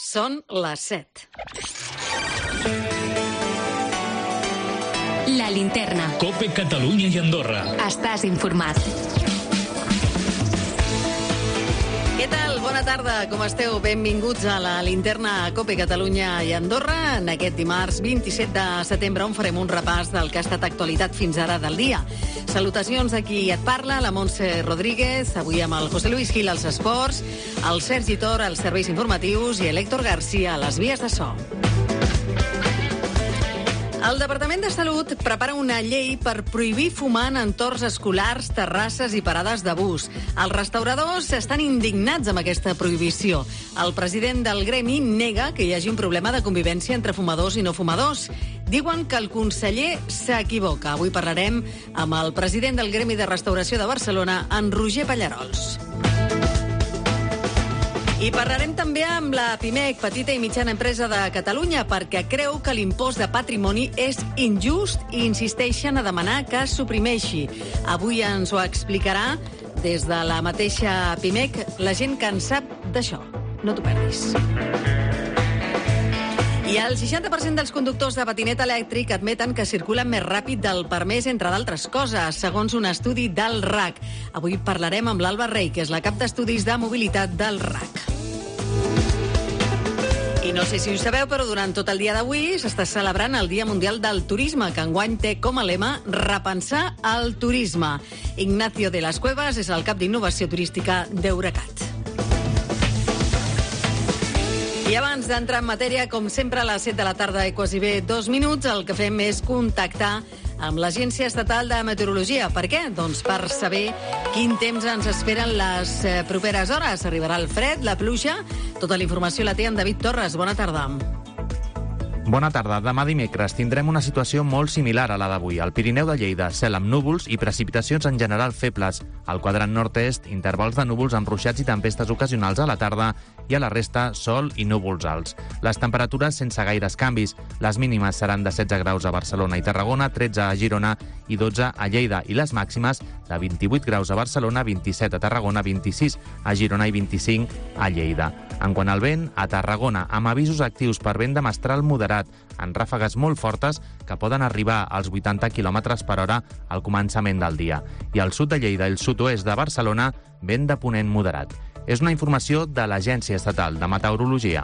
Són les 7. La linterna. COPE Catalunya i Andorra. Estàs informat. Què tal? Bona tarda, com esteu? Benvinguts a la linterna COPE Catalunya i Andorra. En aquest dimarts 27 de setembre on farem un repàs del que ha estat actualitat fins ara del dia. Salutacions a qui et parla, la Montse Rodríguez, avui amb el José Luis Gil als esports, el Sergi Tor als serveis informatius i l'Héctor García a les vies de so. El Departament de Salut prepara una llei per prohibir fumar en entorns escolars, terrasses i parades de bus. Els restauradors estan indignats amb aquesta prohibició. El president del gremi nega que hi hagi un problema de convivència entre fumadors i no fumadors. Diuen que el conseller s'equivoca. Avui parlarem amb el president del gremi de restauració de Barcelona, en Roger Pallarols. I parlarem també amb la PIMEC, Petita i Mitjana Empresa de Catalunya, perquè creu que l'impost de patrimoni és injust i insisteixen a demanar que es suprimeixi. Avui ens ho explicarà des de la mateixa PIMEC la gent que en sap d'això. No t'ho perdis. I el 60% dels conductors de patinet elèctric admeten que circulen més ràpid del permès, entre d'altres coses, segons un estudi del RAC. Avui parlarem amb l'Alba Rey, que és la cap d'estudis de mobilitat del RAC. I no sé si ho sabeu, però durant tot el dia d'avui s'està celebrant el Dia Mundial del Turisme, que enguany té com a lema repensar el turisme. Ignacio de las Cuevas és el cap d'innovació turística d'Eurecat. I abans d'entrar en matèria, com sempre, a les 7 de la tarda i quasi bé 2 minuts, el que fem és contactar amb l'Agència Estatal de Meteorologia. Per què? Doncs per saber quin temps ens esperen les properes hores. Arribarà el fred, la pluja... Tota la informació la té en David Torres. Bona tarda. Bona tarda. Demà dimecres tindrem una situació molt similar a la d'avui. Al Pirineu de Lleida, cel amb núvols i precipitacions en general febles. Al quadrant nord-est, intervals de núvols amb ruixats i tempestes ocasionals a la tarda i a la resta, sol i núvols alts. Les temperatures sense gaires canvis. Les mínimes seran de 16 graus a Barcelona i Tarragona, 13 a Girona i 12 a Lleida. I les màximes de 28 graus a Barcelona, 27 a Tarragona, 26 a Girona i 25 a Lleida. En quant al vent, a Tarragona, amb avisos actius per vent de mestral moderat, en ràfegues molt fortes que poden arribar als 80 km per hora al començament del dia. I al sud de Lleida i el sud-oest de Barcelona, vent de ponent moderat. És una informació de l'Agència Estatal de Meteorologia.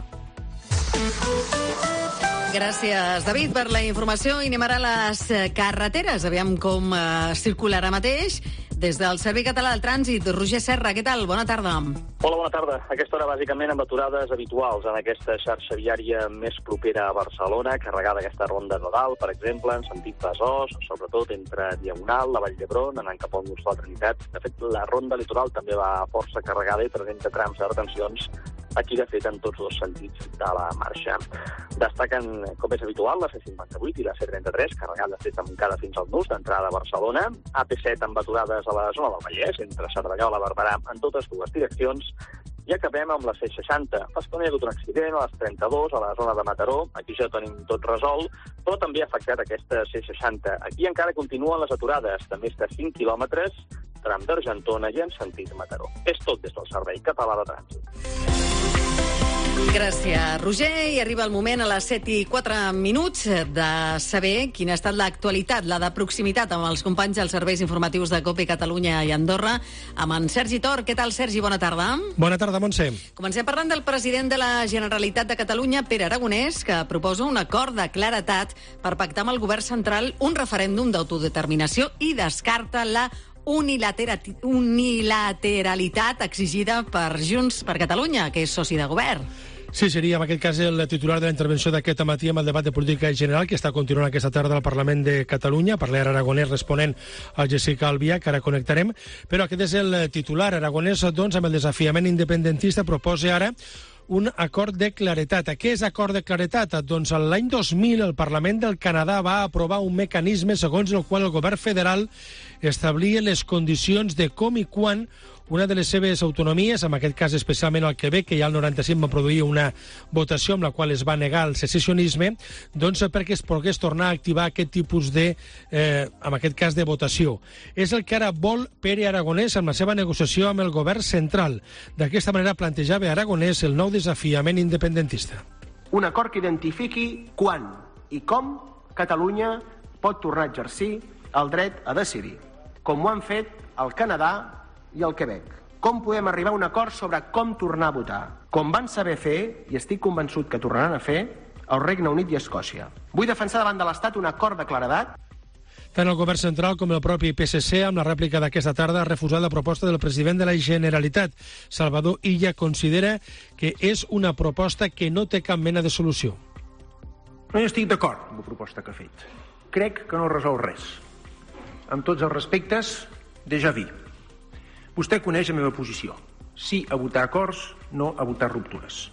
Gràcies, David, per la informació. I anem ara a les carreteres. Aviam com circularà mateix. Des del Servei Català del Trànsit, Roger Serra, què tal? Bona tarda. Hola, bona tarda. A aquesta hora, bàsicament, amb aturades habituals en aquesta xarxa viària més propera a Barcelona, carregada aquesta ronda nodal, per exemple, en sentit Besòs, sobretot entre Diagonal, la Vall d'Hebron, anant cap al nus de la Trinitat. De fet, la ronda litoral també va força carregada i presenta trams de retencions aquí, de fet, en tots dos sentits de la marxa. Destaquen, com és habitual, la C58 i la C33, carregada, de fet, tancada fins al nus d'entrada a Barcelona, AP7 amb aturades a la zona del Vallès, entre Cerdanyola i Barberà, en totes dues direccions, i acabem amb la C60. Fa estona hi ha hagut un accident a les 32, a la zona de Mataró, aquí ja ho tenim tot resolt, però també ha afectat aquesta C60. Aquí encara continuen les aturades de més de 5 quilòmetres, tram d'Argentona i en sentit Mataró. És tot des del Servei Català de Trànsit. Gràcies, Roger. I arriba el moment a les 7 i 4 minuts de saber quina ha estat l'actualitat, la de proximitat, amb els companys dels serveis informatius de COPE Catalunya i Andorra, amb en Sergi Tor. Què tal, Sergi? Bona tarda. Bona tarda, Montse. Comencem parlant del president de la Generalitat de Catalunya, Pere Aragonès, que proposa un acord de claredat per pactar amb el govern central un referèndum d'autodeterminació i descarta la unilateralitat exigida per Junts per Catalunya, que és soci de govern. Sí, seria en aquest cas el titular de la intervenció d'aquest matí amb el debat de política general que està continuant aquesta tarda al Parlament de Catalunya. Parla Aragonès responent al Jessica Albiach, que ara connectarem. Però aquest és el titular. Aragonès, doncs, amb el desafiament independentista, proposa ara un acord de claretat. Què és acord de claretat? Doncs l'any 2000 el Parlament del Canadà va aprovar un mecanisme segons el qual el govern federal establia les condicions de com i quan una de les seves autonomies, en aquest cas especialment al Quebec, que ja el 95 va produir una votació amb la qual es va negar el secessionisme, doncs perquè es pogués tornar a activar aquest tipus de, en aquest cas, de votació. És el que ara vol Pere Aragonès amb la seva negociació amb el govern central. D'aquesta manera plantejava Aragonès el nou desafiament independentista. Un acord que identifiqui quan i com Catalunya pot tornar a exercir el dret a decidir, com ho han fet el Canadà i el Quebec. Com podem arribar a un acord sobre com tornar a votar, com van saber fer, i estic convençut que tornaran a fer, el Regne Unit i Escòcia. Vull defensar davant de l'Estat un acord de claredat. Tant el govern central com el propi PSC, amb la rèplica d'aquesta tarda, ha refusat la proposta del president de la Generalitat. Salvador Illa considera que és una proposta que no té cap mena de solució. No hi estic d'acord amb la proposta que ha fet. Crec que no resol res. Amb tots els respectes, déjà vu. Vostè coneix la meva posició. Sí a votar acords, no a votar ruptures.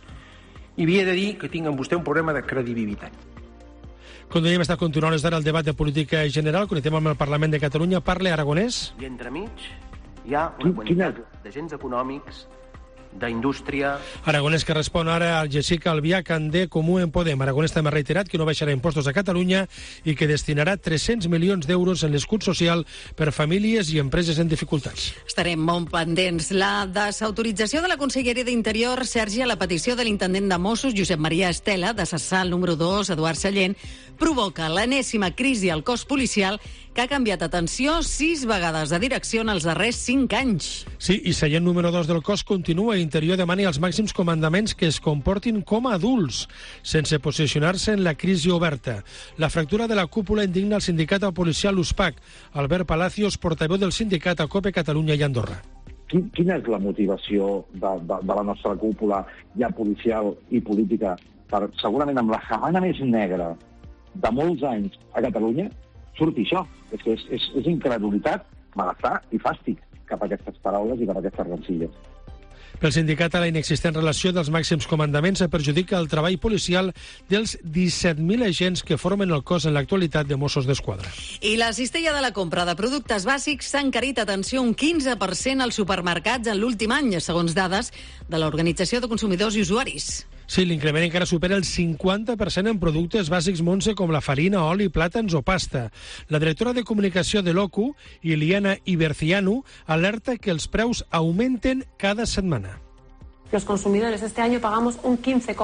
I havia de dir que tinc amb vostè un problema de credibilitat. Continuem, està continuant des d'ara el debat de política general. Connectem amb el Parlament de Catalunya. Parla Aragonès. I entremig hi ha una quantitat d'agents econòmics, d'indústria... Aragonès, que respon ara al Jessica Albiach de Comú en Podem. Aragonès també ha reiterat que no baixarà impostos a Catalunya i que destinarà 300 milions d'euros en l'escut social per famílies i empreses en dificultats. Estarem molt pendents. La desautorització de la Conselleria d'Interior, Sergi, a la petició de l'intendent de Mossos, Josep Maria Estela, de cessar el número 2, Eduard Sallent, provoca l'enèsima crisi al cos policial que ha canviat, atenció, 6 vegades de direcció en els darrers 5 anys. Sí, i Sallent número 2 del cos continua. Interior demana als màxims comandaments que es comportin com a adults, sense posicionar-se en la crisi oberta. La fractura de la cúpula indigna al sindicat policial USPAC. Albert Palacios, portaveu del sindicat a COPE Catalunya i Andorra. Quina és la motivació de la nostra cúpula, ja policial i política, per, segurament amb la setmana més negra de molts anys a Catalunya, surti això? És incredulitat, malestar i fàstic cap a aquestes paraules i cap a aquestes rencilles. Pel sindicat, la inexistent relació dels màxims comandaments perjudica el treball policial dels 17.000 agents que formen el cos en l'actualitat de Mossos d'Esquadra. I la cistella de la compra de productes bàsics s'ha encarit, atenció, un 15% als supermercats en l'últim any, segons dades de l'Organització de Consumidors i Usuaris. Sí, l'increment encara supera el 50% en productes bàsics, Montse, com la farina, oli, plàtans o pasta. La directora de comunicació de l'OCU, Iliana Ibercianu, alerta que els preus augmenten cada setmana. Los consumidores este año pagamos un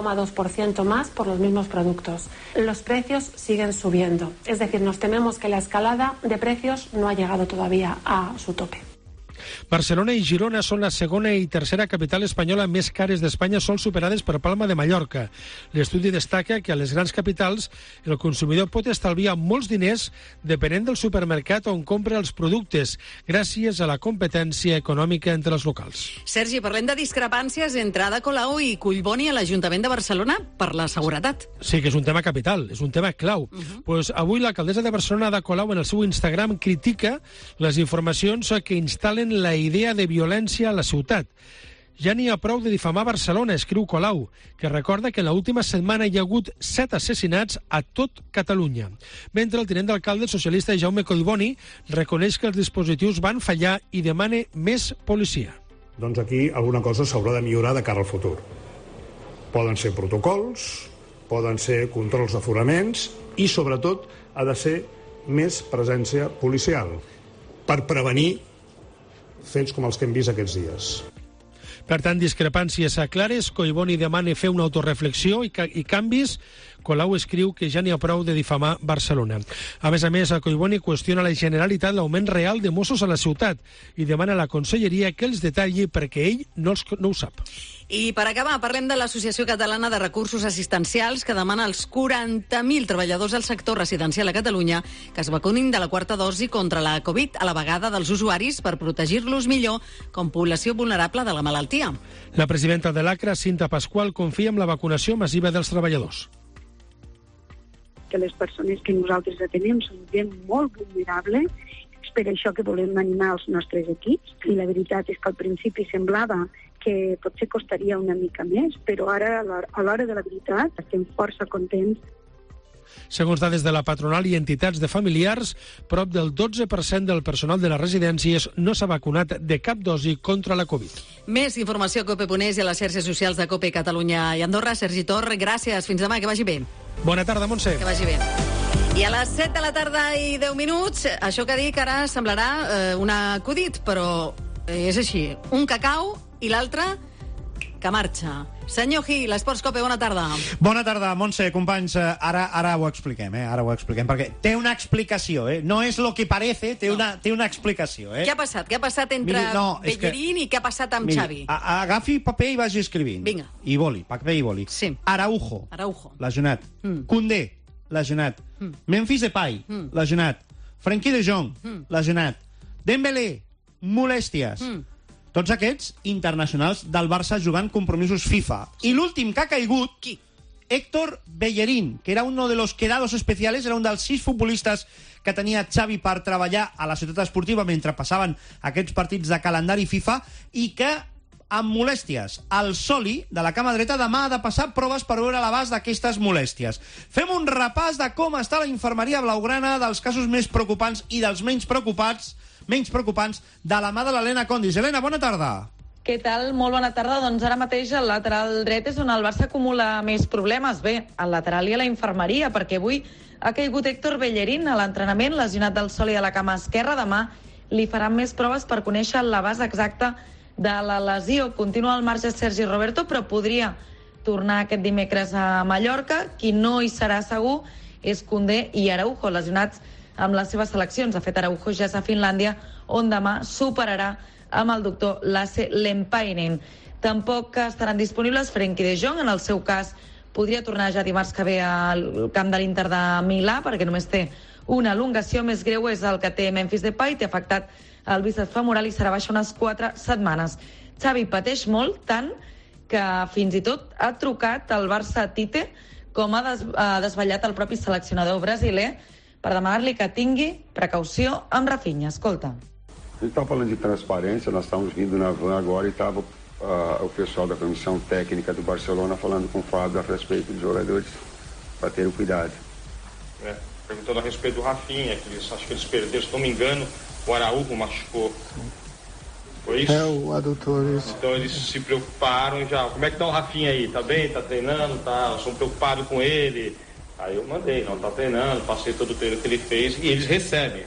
15,2% más por los mismos productos. Los precios siguen subiendo. Es decir, nos tememos que la escalada de precios no ha llegado todavía a su tope. Barcelona i Girona són la segona i tercera capital espanyola més cares d'Espanya, sols superades per Palma de Mallorca. L'estudi destaca que a les grans capitals el consumidor pot estalviar molts diners depenent del supermercat on compra els productes, gràcies a la competència econòmica entre els locals. Sergi, parlem de discrepàncies entre Ada Colau i Collboni a l'Ajuntament de Barcelona per la seguretat. Sí, que és un tema capital, és un tema clau. Pues avui l'alcaldessa de Barcelona, Ada Colau, en el seu Instagram critica les informacions que instal·len la idea de violència a la ciutat. Ja n'hi ha prou de difamar Barcelona, escriu Colau, que recorda que en l'última setmana hi ha hagut 7 assassinats a tot Catalunya. Mentre el tinent d'alcalde socialista Jaume Collboni reconeix que els dispositius van fallar i demana més policia. Doncs aquí alguna cosa s'haurà de millorar de cara al futur. Poden ser protocols, poden ser controls d'aforaments i, sobretot, ha de ser més presència policial per prevenir fets com els que hem vist aquests dies. Per tant, discrepàncies clares, Collboni demana fer una autoreflexió i canvis. Colau escriu que ja n'hi ha prou de difamar Barcelona. A més, Collboni qüestiona la Generalitat l'augment real de Mossos a la ciutat i demana a la Conselleria que els detalli perquè ell no ho sap. I per acabar, parlem de l'Associació Catalana de Recursos Assistencials, que demana als 40.000 treballadors del sector residencial a Catalunya que es vacunin de la 4ª dosi contra la Covid a la vegada dels usuaris per protegir-los millor com població vulnerable de la malaltia. La presidenta de l'ACRA, Cinta Pasqual, confia en la vacunació massiva dels treballadors. Que les persones que nosaltres atenem són gent molt vulnerable, és per això que volem animar els nostres equips, i la veritat és que al principi semblava que potser costaria una mica més, però ara, a l'hora de la veritat, estem força contents. Segons dades de la patronal i entitats de familiars, prop del 12% del personal de les residències no s'ha vacunat de cap dosi contra la Covid. Més informació a Cope.es i a les xarxes socials de Cope Catalunya i Andorra. Sergi Tor, gràcies. Fins demà, que vagi bé. Bona tarda, Montse. Que vagi bé. I a les 7 de la tarda i 10 minuts, això que dic ara semblarà un acudit, però és així. Un cacau i l'altre que marxa. Senyor Gil, Esports Cope, bona tarda. Bona tarda, Montse, companys. Ara ho expliquem, Ara ho expliquem, perquè té una explicació, No és lo que parece, té una explicació, Què ha passat? Què ha passat entre Bellerín i què ha passat amb Xavi? Agafi paper i vagi escrivint. Vinga. I boli, paper i boli. Sí. Araujo. Lesionat. Koundé, lesionat. Memphis Depay, lesionat. Frenkie de Jong, lesionat. Dembélé, molèsties. Tots aquests internacionals del Barça jugant compromisos FIFA. I l'últim que ha caigut, qui? Héctor Bellerín, que era uno de los quedados especiales, era un dels 6 futbolistes que tenia Xavi per treballar a la ciutat esportiva mentre passaven aquests partits de calendari FIFA i que, amb molèsties, el Soli, de la cama dreta, demà ha de passar proves per veure l'abast d'aquestes molèsties. Fem un repàs de com està la infermeria blaugrana, dels casos més preocupants i dels menys preocupants de la mà de l'Helena Condis. Helena, bona tarda. Què tal? Molt bona tarda. Doncs ara mateix el lateral dret és on el Barça acumula més problemes. Bé, al lateral i a la infermeria, perquè avui ha caigut Héctor Bellerín a l'entrenament, lesionat del Soli a la cama esquerra. Demà li faran més proves per conèixer l'abast exacte de la lesió. Continua al marge Sergi Roberto, però podria tornar aquest dimecres a Mallorca. Qui no hi serà segur és Koundé i Araujo, lesionats amb les seves seleccions. De fet, Araujo ja és a Finlàndia, on demà superarà amb el doctor Lasse Lempainen. Tampoc estaran disponibles Frenkie de Jong. En el seu cas, podria tornar ja dimarts que ve al camp de l'Inter de Milà, perquè només té una elongació. Més greu és el que té Memphis Depay, té afectat el bíceps femoral i serà baixa unes 4 setmanes. Xavi pateix molt, tant que fins i tot ha trucat al Barça Tite, com ha desvetllat el propi seleccionador brasiler, per demanar-li que tingui precaució amb Rafinha. Escolta. A gente está falando de transparência, nós estamos vindo na van agora e estava o pessoal da comissão técnica do Barcelona falando com o Fábio a respeito dos jogadores, para terem cuidado. Perguntando a respeito do Rafinha, acho que eles perderam, se não me engano, o Araújo machucou. Foi isso? O adutor, isso. Então eles se preocuparam já. Como é que tá o Rafinha aí? Tá bem? Tá treinando? Tá? Nós somos preocupados com ele. Aí eu mandei, não tá treinando, passei todo o treino que ele fez e eles recebem.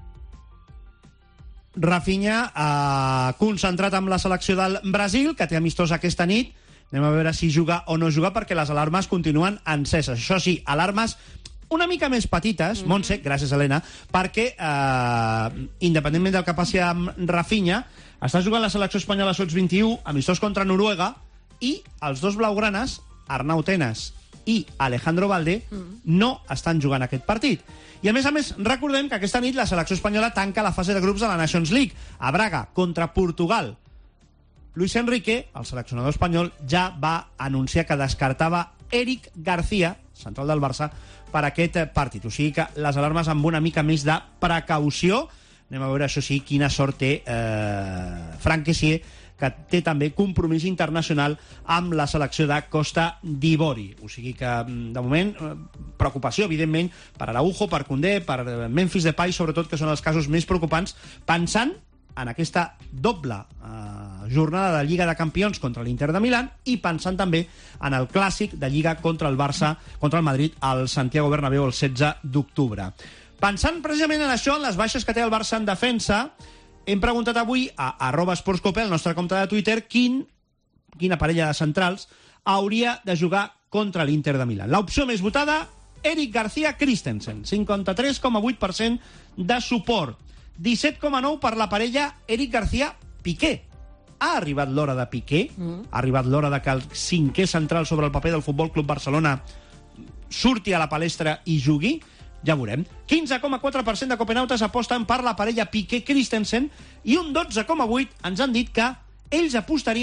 Rafinha concentrat amb la selecció del Brasil, que té amistós aquesta nit. Anem a veure si juga o no juga, perquè les alarmes continuen enceses. Això sí, alarmes una mica més petites, Montse, gràcies Helena, perquè independentment del que passi amb Rafinha, està jugant la selecció espanyola sots 21, amistós contra Noruega, i els dos blaugranes, Arnau Tenas i Alejandro Balde, no estan jugant aquest partit. I a més, recordem que aquesta nit la selecció espanyola tanca la fase de grups de la Nations League a Braga contra Portugal. Luis Enrique, el seleccionador espanyol, ja va anunciar que descartava Eric García, central del Barça, per aquest partit. O sigui que les alarmes amb una mica més de precaució. Anem a veure, això sí, quina sort té Franck Kessié, que té també compromís internacional amb la selecció de Costa d'Ivori. O sigui que, de moment, preocupació, evidentment, per Araujo, per Koundé, per Memphis Depay, sobretot, que són els casos més preocupants, pensant en aquesta doble jornada de Lliga de Campions contra l'Inter de Milán i pensant també en el clàssic de Lliga contra el Barça, contra el Madrid, al Santiago Bernabéu el 16 d'octubre. Pensant precisament en això, en les baixes que té el Barça en defensa, hem preguntat avui a @esportscope, al nostre compte de Twitter, quina parella de centrals hauria de jugar contra l'Inter de Milán. L'opció més votada, Eric García Christensen, 53,8% de suport. 17,9% per la parella Eric García-Piqué. Ha arribat l'hora de Piqué? Ha arribat l'hora de que el cinquè central sobre el paper del Futbol Club Barcelona surti a la palestra i jugui? Ja veurem. 15,4% de copenautes aposten per la parella Piqué-Christensen i un 12,8% ens han dit que ells apostarien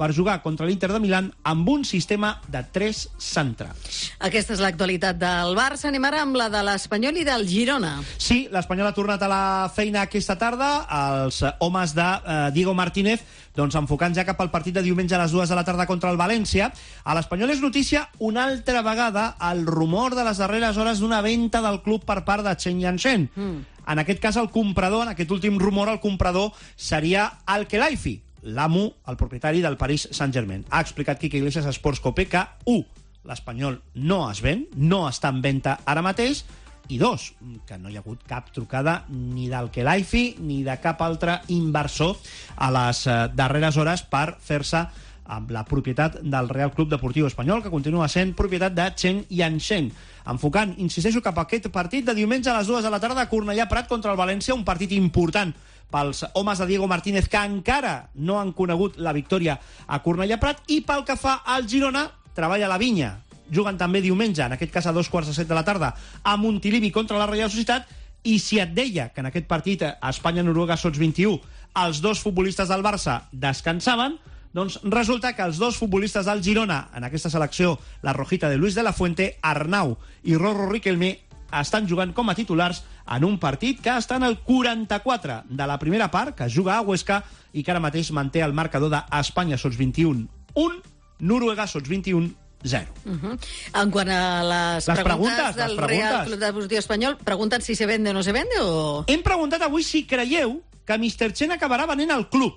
per jugar contra l'Inter de Milán amb un sistema de 3 centrals. Aquesta és l'actualitat del Barça. Anem ara amb la de l'Espanyol i del Girona. Sí, l'Espanyol ha tornat a la feina aquesta tarda. Els homes de Diego Martínez enfocant ja cap al partit de diumenge a les 2 de la tarda contra el València. A l'Espanyol és notícia una altra vegada el rumor de les darreres hores d'una venda del club per part de Chen Yanchen. En aquest cas, el comprador, en aquest últim rumor, el comprador seria Al-Khelaifi, l'amo, el propietari del Paris Saint-Germain. Ha explicat Quique Iglesias a Sports Cope que, 1, l'Espanyol no es ven, no està en venda ara mateix, i 2, que no hi ha hagut cap trucada ni d'Al-Khelaifi ni de cap altre inversor a les darreres hores per fer-se amb la propietat del Real Club Deportiu Espanyol, que continua sent propietat de Chen Yanchen. Enfocant, insisteixo, cap a aquest partit de diumenge a les 2 de la tarda a Cornellà Prat contra el València, un partit important pels homes de Diego Martínez, que encara no han conegut la victòria a Cornellà Prat, i pel que fa al Girona, treballa la Vinya. Juguen també diumenge, en aquest cas a 2:15 de la tarda, a Montilivi contra la Reial Societat, i si et deia que en aquest partit a Espanya-Noruega Sots 21 els dos futbolistes del Barça descansaven, doncs resulta que els dos futbolistes del Girona, en aquesta selecció, la rojita de Luis de la Fuente, Arnau i Rorro Riquelme, estan jugant com a titulars en un partit que està en el 44 de la primera part, que juga a Huesca i que ara mateix manté el marcador d'Espanya Sots 21 1, Noruega Sots 21 0. En quant a les preguntes del Real Club Deportiu Espanyol, pregunten si se vende o no se vende, o...? Hem preguntat avui si creieu que Mr. Chen acabarà venent el club.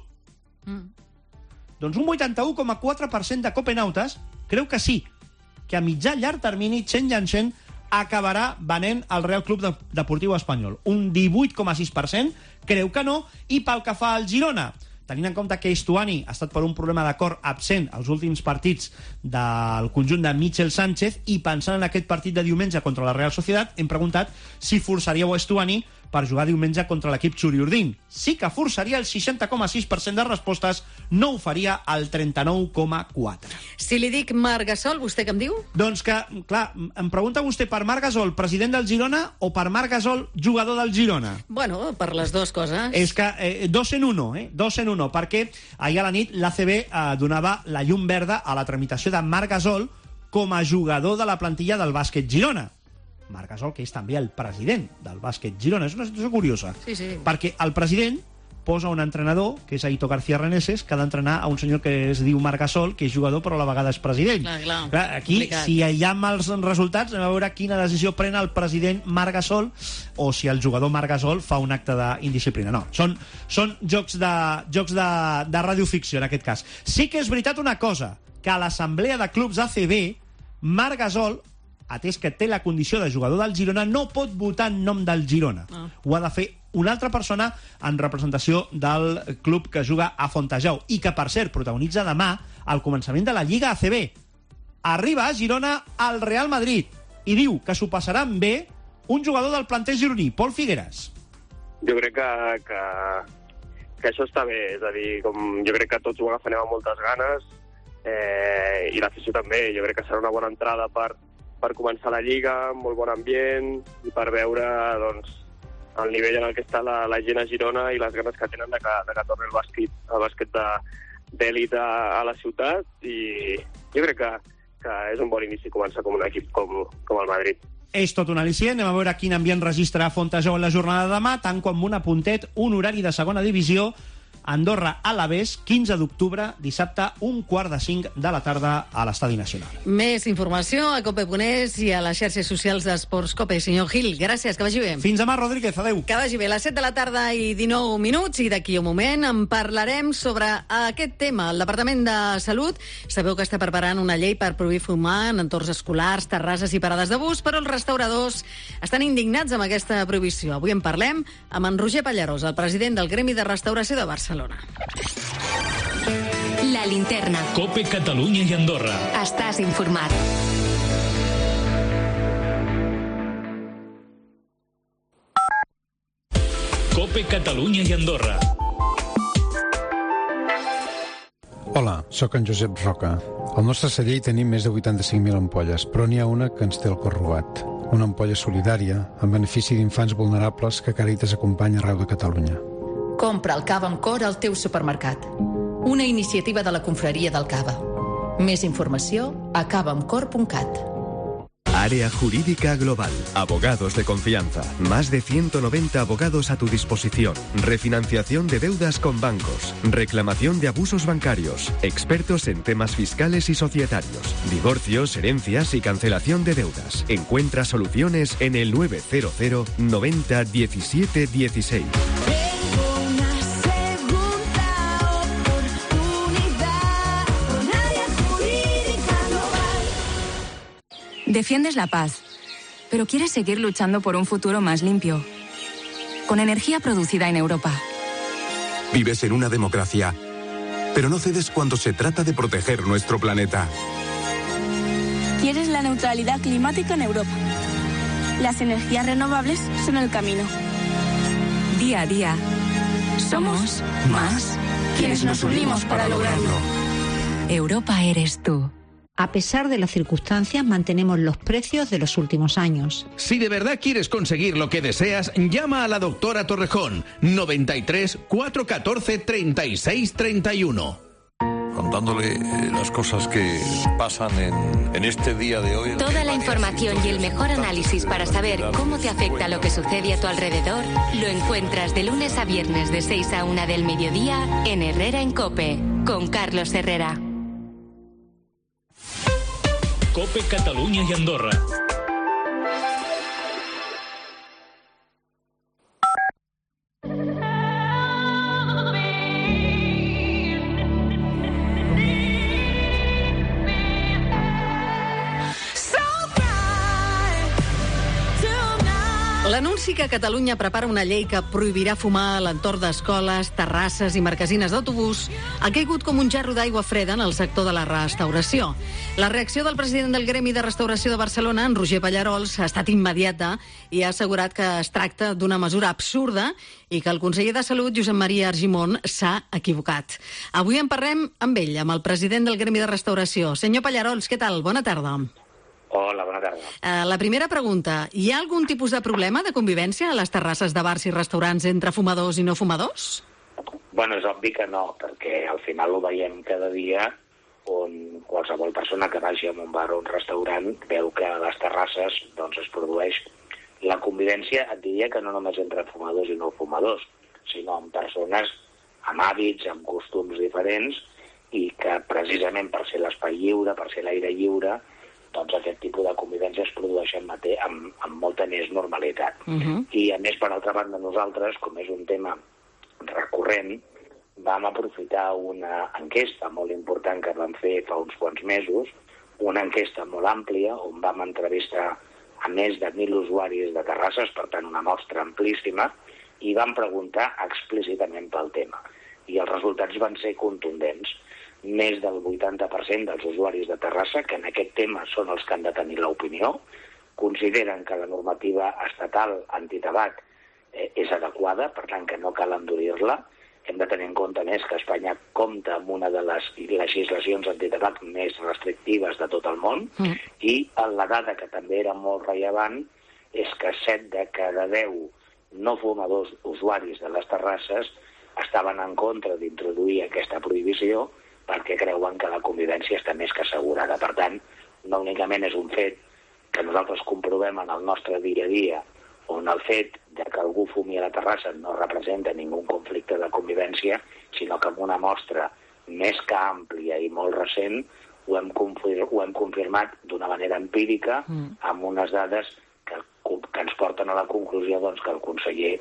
Doncs un 81,4% de copenautes creu que sí, que a mitjà llarg termini Chen Yanchen acabarà venent el Real Club Deportiu Espanyol. Un 18,6% creu que no, i pel que fa al Girona, tenint en compte que Estuani ha estat per un problema de cor absent als últims partits del conjunt de Michel Sánchez, i pensant en aquest partit de diumenge contra la Real Societat, hem preguntat si forçaríeu Estuani per jugar diumenge contra l'equip Xuriurdin. Sí que forçaria el 60,6% de respostes, no ho faria el 39,4%. Si li dic Marc Gasol, vostè què em diu? Doncs que, clar, em pregunta vostè per Marc Gasol, president del Girona, o per Marc Gasol, jugador del Girona? Bueno, per les dues coses. És que dos en uno, perquè ahir a la nit l'ACB donava la llum verda a la tramitació de Marc Gasol com a jugador de la plantilla del bàsquet Girona. Marc Gasol, que és també el president del bàsquet Girona. És una situació curiosa, sí. Perquè el president posa un entrenador, que és Aito García Reneses, que ha d'entrenar a un senyor que es diu Marc Gasol, que és jugador però a la vegada és president. Clar, aquí, complicat. Si hi ha mals resultats, anem a veure quina decisió pren el president Marc Gasol, o si el jugador Marc Gasol fa un acte d'indisciplina. No, són jocs de radioficció, en aquest cas. Sí que és veritat una cosa, que a l'assemblea de clubs ACB, Marc Gasol, atès que té la condició de jugador del Girona, no pot votar en nom del Girona. Ho ha de fer una altra persona en representació del club que juga a Fontejau, i que, per cert, protagonitza demà el començament de la Lliga ACB. Arriba a Girona el Real Madrid i diu que s'ho passarà bé un jugador del planter gironí, Pol Figueras. Jo crec que això està bé, és a dir, jo crec que tots ho agafarem amb moltes ganes, i l'afició també. Jo crec que serà una bona entrada per començar la Lliga, molt bon ambient, i per veure el nivell en el que està la gent a Girona i les ganes que tenen de que torni el bàsquet d'èlit a la ciutat, i jo crec que és un bon inici començar com un equip com el Madrid. És tot un al·licient. Anem a veure quin ambient registra Fontejau en la jornada de demà, tant com un apuntet, un horari de segona divisió, Andorra Alavés, 15 d'octubre, dissabte, 4:45 de la tarda a l'Estadi Nacional. Més informació a Cope.es i a les xarxes socials d'Esports Cope. Senyor Gil, gràcies, que vagi bé. Fins demà, Rodríguez, adeu. Que vagi bé. A les 7 de la tarda i 19 minuts, i d'aquí un moment en parlarem sobre aquest tema. El Departament de Salut, sabeu que està preparant una llei per prohibir fumar en entorns escolars, terrasses i parades de bus, però els restauradors estan indignats amb aquesta prohibició. Avui en parlem amb en Roger Pallarós, el president del Gremi de Restauració de Barcelona. La linterna. Cope Catalunya i Andorra. Estàs informat. Cope Catalunya i Andorra. Hola, sóc en Josep Roca. Al nostre celler hi tenim més de 85.000 ampolles, però n'hi ha una que ens té el cor robat. Una ampolla solidària en benefici d'infants vulnerables que Càritas acompanya arreu de Catalunya. Compra el cava amb cor al teu supermercat. una iniciativa de la Confraria del Cava. Més informació a cavaamcor.cat. Área Jurídica Global. Abogados de confianza. Más de 190 abogados a tu disposición. Refinanciación de deudas con bancos. Reclamación de abusos bancarios. Expertos en temas fiscales y societarios. Divorcios, herencias y cancelación de deudas. Encuentra soluciones en el 900 90 17 16. Defiendes la paz, pero quieres seguir luchando por un futuro más limpio. Con energía producida en Europa. Vives en una democracia, pero no cedes cuando se trata de proteger nuestro planeta. Quieres la neutralidad climática en Europa. Las energías renovables son el camino. Día a día, somos más quienes nos unimos para lograrlo. Europa eres tú. A pesar de las circunstancias, mantenemos los precios de los últimos años. Si de verdad quieres conseguir lo que deseas, llama a la doctora Torrejón, 93 414 36 31. Contándole las cosas que pasan en este día de hoy. Toda la información y el mejor análisis para saber cómo te afecta lo que sucede a tu alrededor lo encuentras de lunes a viernes de 6 a 1 del mediodía en Herrera en COPE, con Carlos Herrera. COPE Catalunya i Andorra. L'anunci que Catalunya prepara una llei que prohibirà fumar a l'entorn d'escoles, terrasses i marquesines d'autobús ha caigut com un gerro d'aigua freda en el sector de la restauració. La reacció del president del Gremi de Restauració de Barcelona, en Roger Pallarols, ha estat immediata i ha assegurat que es tracta d'una mesura absurda i que el conseller de Salut, Josep Maria Argimon, s'ha equivocat. Avui en parlem amb ell, amb el president del Gremi de Restauració. Senyor Pallarols, què tal? Bona tarda. Hola, bona tarda. La primera pregunta. Hi ha algun tipus de problema de convivència a les terrasses de bars i restaurants entre fumadors i no fumadors? Bueno, és obvi que no, perquè al final ho veiem cada dia on qualsevol persona que vagi a un bar o un restaurant veu que a les terrasses doncs, es produeix la convivència, et diria que no només entre fumadors i no fumadors, sinó amb persones amb hàbits, amb costums diferents i que precisament per ser l'espai lliure, per ser l'aire lliure, doncs aquest tipus de convivència es produeix amb molta més normalitat. I a més, per altra banda, nosaltres, com és un tema recurrent, vam aprofitar una enquesta molt important que vam fer fa uns quants mesos, una enquesta molt àmplia, on vam entrevistar a més de 1.000 usuaris de terrasses, per tant una mostra amplíssima, i vam preguntar explícitament pel tema. I els resultats van ser contundents. Més del 80% dels usuaris de Terrassa, que en aquest tema són els que han de tenir l'opinió, consideren que la normativa estatal antitabac és adequada, per tant que no cal endurir-la. Hem de tenir en compte més que Espanya compta amb una de les legislacions antitabac més restrictives de tot el món, i la dada que també era molt rellevant és que 7 de cada 10 no fumadors usuaris de les terrasses estaven en contra d'introduir aquesta prohibició perquè creuen que la convivència està més que assegurada. Per tant, no únicament és un fet que nosaltres comprovem en el nostre dia a dia, on el fet de que algú fumi a la terrassa no representa ningú conflicte de convivència, sinó que amb una mostra més que àmplia i molt recent ho hem confirmat d'una manera empírica amb unes dades que ens porten a la conclusió doncs, que el conseller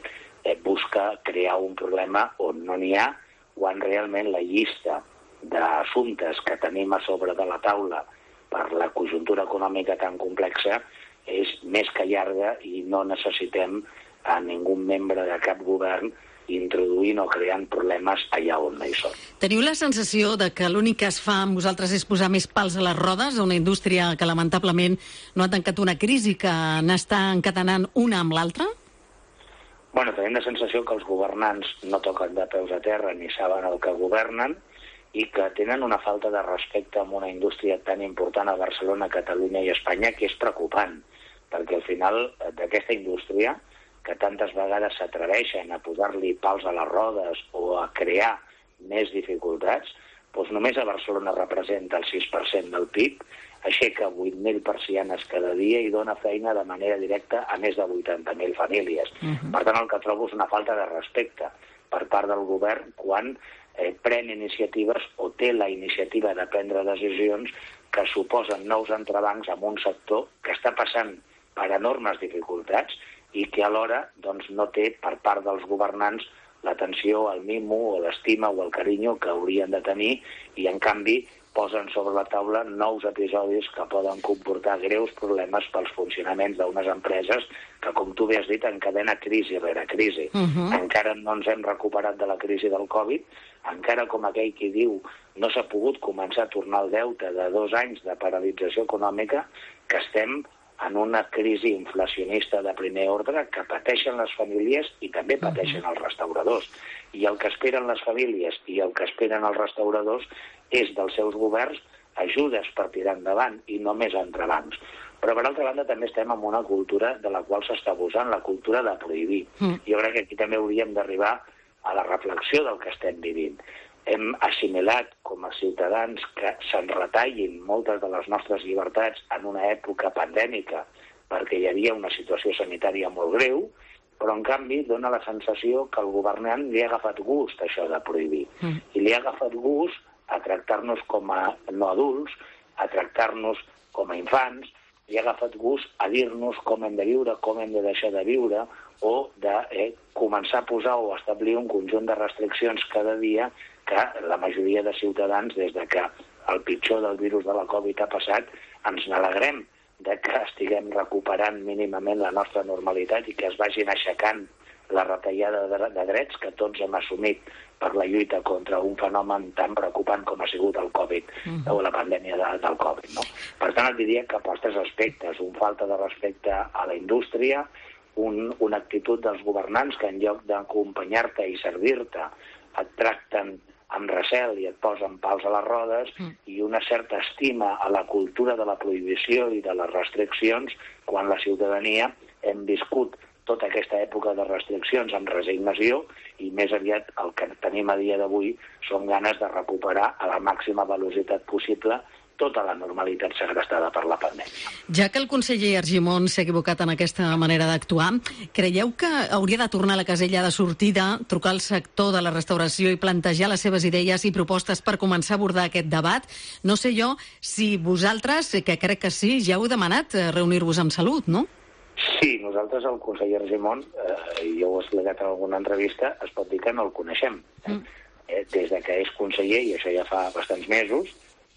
busca crear un problema on no n'hi ha, quan realment la llista d'assumptes que tenim a sobre de la taula per la conjuntura econòmica tan complexa és més que llarga i no necessitem a ningú membre de cap govern introduint o creant problemes allà on no hi són. Teniu la sensació de que l'únic que es fa amb vosaltres és posar més pals a les rodes a una indústria que lamentablement no ha tancat una crisi, que n'està encadenant una amb l'altra? Bueno, tenim la sensació que els governants no toquen de peus a terra ni saben el que governen i que tenen una falta de respecte amb una indústria tan important a Barcelona, Catalunya i Espanya, que és preocupant, perquè al final d'aquesta indústria, que tantes vegades s'atreveixen a posar-li pals a les rodes o a crear més dificultats, doncs només a Barcelona representa el 6% del PIB, aixeca 8.000 persianes cada dia i dona feina de manera directa a més de 80.000 famílies. Per tant, el que trobo és una falta de respecte per part del govern quan pren iniciatives o té la iniciativa de prendre decisions que suposen nous entrebancs en un sector que està passant per enormes dificultats i que alhora no té per part dels governants l'atenció, el mimo o l'estima o el carinyo que haurien de tenir i, en canvi, posen sobre la taula nous episodis que poden comportar greus problemes pels funcionaments d'unes empreses que, com tu bé has dit, encadena crisi rere crisi. Encara no ens hem recuperat de la crisi del Covid, encara, com aquell qui diu, no s'ha pogut començar a tornar el deute de 2 anys de paralització econòmica, que estem en una crisi inflacionista de primer ordre que pateixen les famílies i també pateixen els restauradors. I el que esperen les famílies i el que esperen els restauradors és dels seus governs ajudes per tirar endavant i no més entrebancs. Però, per altra banda, també estem en una cultura de la qual s'està abusant, la cultura de prohibir. Jo crec que aquí també hauríem d'arribar a la reflexió del que estem vivint. Hem assimilat com a ciutadans que se'n retallin moltes de les nostres llibertats en una època pandèmica perquè hi havia una situació sanitària molt greu, però en canvi dona la sensació que el governant li ha agafat gust a això de prohibir. I li ha agafat gust a tractar-nos com a no adults, a tractar-nos com a infants, li ha agafat gust a dir-nos com hem de viure, com hem de deixar de viure, o de començar a posar o establir un conjunt de restriccions cada dia que la majoria de ciutadans, des de que el pitjor del virus de la Covid ha passat, ens n'alegrem de que estiguem recuperant mínimament la nostra normalitat i que es vagin aixecant la retallada de drets que tots hem assumit per la lluita contra un fenomen tan preocupant com ha sigut el Covid o la pandèmia del Covid. No? Per tant, et diria que per 3 aspectes, un falta de respecte a la indústria, una actitud dels governants que en lloc d'acompanyar-te i servir-te et tracten amb recel i et posen pals a les rodes, i una certa estima a la cultura de la prohibició i de les restriccions quan la ciutadania hem viscut tota aquesta època de restriccions amb resignació i més aviat el que tenim a dia d'avui són ganes de recuperar a la màxima velocitat possible tota la normalitat segrestada per la pandèmia. Ja que el conseller Argimon s'ha equivocat en aquesta manera d'actuar, creieu que hauria de tornar a la casella de sortida, trucar al sector de la restauració i plantejar les seves idees i propostes per començar a abordar aquest debat? No sé jo si vosaltres, que crec que sí, ja heu demanat reunir-vos amb Salut, no? Sí, nosaltres, el conseller Argimon, jo ho he explicat en alguna entrevista, es pot dir que no el coneixem. Des de que és conseller, i això ja fa bastants mesos,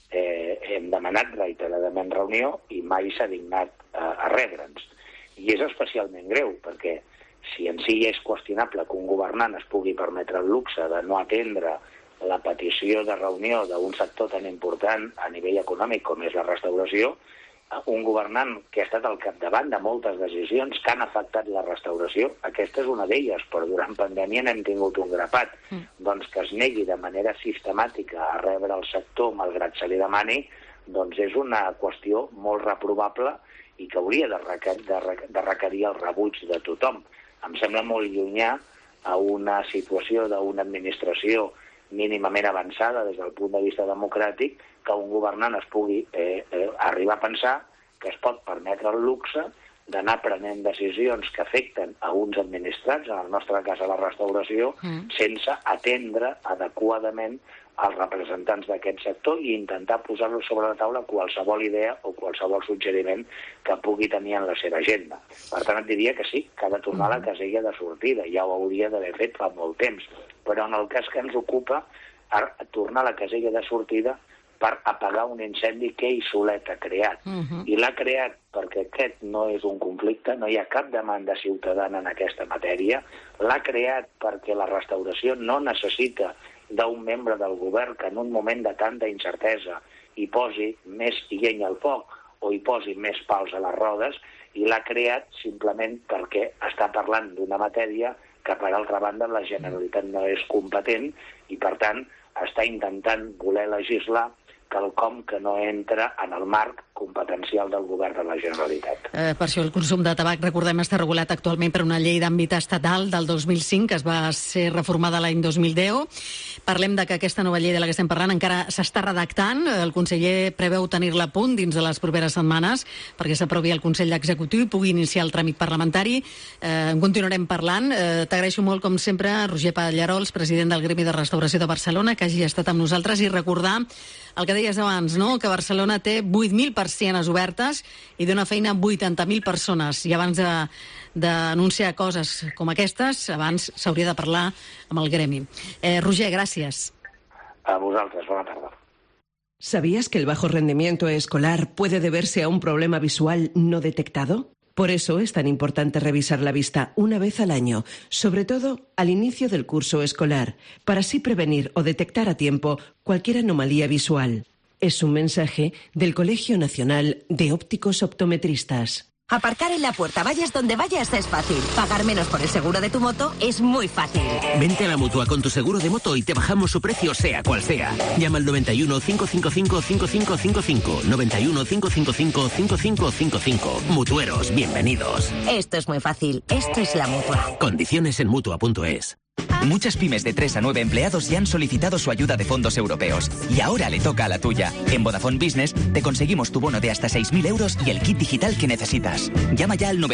hem demanat reiteradament reunió i mai s'ha dignat a rebre'ns. I és especialment greu, perquè si en si és qüestionable que un governant es pugui permetre el luxe de no atendre la petició de reunió d'un sector tan important a nivell econòmic com és la restauració, un governant que ha estat al capdavant de moltes decisions que han afectat la restauració, aquesta és una d'elles, però durant pandèmia n'hem tingut un grapat, doncs que es negui de manera sistemàtica a rebre el sector malgrat se li demani, doncs és una qüestió molt reprovable i que hauria de requerir el rebuig de tothom. Em sembla molt llunyà a una situació d'una administració mínimament avançada des del punt de vista democràtic que un governant es pugui arribar a pensar que es pot permetre el luxe d'anar prenent decisions que afecten a uns administrats, en el nostre cas a la restauració, sense atendre adequadament els representants d'aquest sector i intentar posar-lo sobre la taula qualsevol idea o qualsevol suggeriment que pugui tenir en la seva agenda. Per tant, et diria que sí, que ha de tornar a la casella de sortida, ja ho hauria d'haver fet fa molt temps, però en el cas que ens ocupa, tornar a la casella de sortida per apagar un incendi que ell solet ha creat. I l'ha creat perquè aquest no és un conflicte, no hi ha cap demanda ciutadana en aquesta matèria, l'ha creat perquè la restauració no necessita d'un membre del govern que en un moment de tanta incertesa hi posi més llenya al foc o hi posi més pals a les rodes, i l'ha creat simplement perquè està parlant d'una matèria que, per altra banda, la Generalitat no és competent i, per tant, està intentant voler legislar quelcom que no entra en el marc competencial del govern de la Generalitat. Per això el consum de tabac, recordem, està regulat actualment per una llei d'àmbit estatal del 2005, que es va ser reformada l'any 2010. Parlem de que aquesta nova llei de la que estem parlant encara s'està redactant. El conseller preveu tenir-la a punt dins de les properes setmanes perquè s'aprovi el Consell Executiu i pugui iniciar el tràmit parlamentari. En continuarem parlant. T'agraeixo molt, com sempre, Roger Pallarols, president del Gremi de Restauració de Barcelona, que hagi estat amb nosaltres, i recordar el que deies abans, no?, que Barcelona té 8.000 persianes obertes i dona feina a 80.000 persones. I abans d'anunciar coses com aquestes, abans s'hauria de parlar amb el gremi. Roger, gràcies. A vosaltres, bona tarda. ¿Sabías que el bajo rendimiento escolar puede deberse a un problema visual no detectado? Por eso es tan importante revisar la vista una vez al año, sobre todo al inicio del curso escolar, para así prevenir o detectar a tiempo cualquier anomalía visual. Es un mensaje del Colegio Nacional de Ópticos Optometristas. Aparcar en la puerta, vayas donde vayas, es fácil. Pagar menos por el seguro de tu moto es muy fácil. Vente a la Mutua con tu seguro de moto y te bajamos su precio sea cual sea. Llama al 91 555 5555. 91 555 5555. Mutueros, bienvenidos. Esto es muy fácil. Esto es la Mutua. Condiciones en Mutua.es. Muchas pymes de 3 a 9 empleados ya han solicitado su ayuda de fondos europeos. Y ahora le toca a la tuya. En Vodafone Business te conseguimos tu bono de hasta 6.000 euros y el kit digital que necesitas. Llama ya al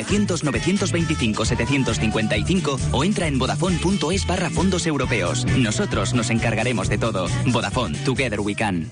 900-925-755 o entra en vodafone.es/fondos europeos. Nosotros nos encargaremos de todo. Vodafone, Together We Can.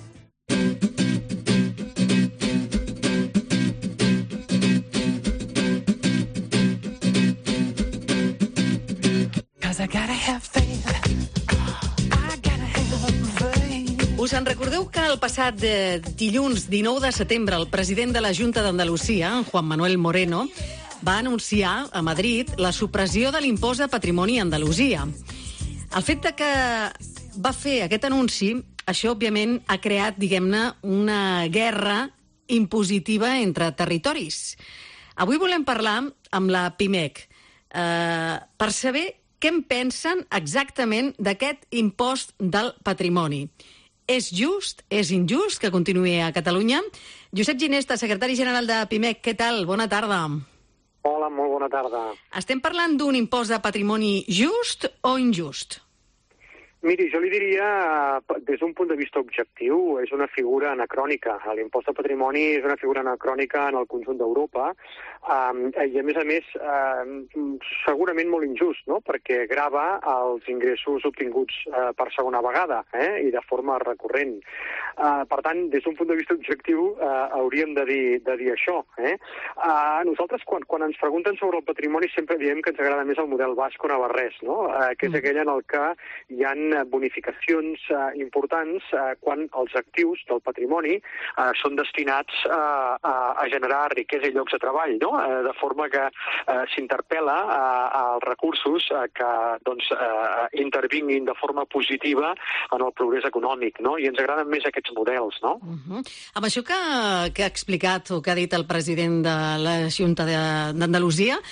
Us en recordeu que el passat dilluns 19 de setembre el president de la Junta d'Andalusia, Juan Manuel Moreno, va anunciar a Madrid la supressió de l'impost de patrimoni a Andalusia. El fet de que va fer aquest anunci, això òbviament ha creat, diguem-ne, una guerra impositiva entre territoris. Avui volem parlar amb la PIMEC per saber què en pensen exactament d'aquest impost del patrimoni. És just, és injust que continuï a Catalunya? Josep Ginesta, secretari general de PIMEC, què tal? Bona tarda. Hola, molt bona tarda. Estem parlant d'un impost de patrimoni just o injust? Miri, jo li diria, des d'un punt de vista objectiu, és una figura anacrònica. L'impost de patrimoni és una figura anacrònica en el conjunt d'Europa i, a més, segurament molt injust, no?, perquè grava els ingressos obtinguts per segona vegada i de forma recurrent. Per tant, des d'un punt de vista objectiu, hauríem de dir això. Nosaltres, quan ens pregunten sobre el patrimoni, sempre diem que ens agrada més el model basc o navarrès, no?, que és aquell en el que hi ha bonificacions importants quan els actius del patrimoni són destinats a generar riquesa i llocs de treball, no? De forma que s'interpel·la als recursos que intervinguin de forma positiva en el progrés econòmic, no? I ens agraden més aquests models, no? Amb això que ha explicat o que ha dit el president de la Junta d'Andalusia,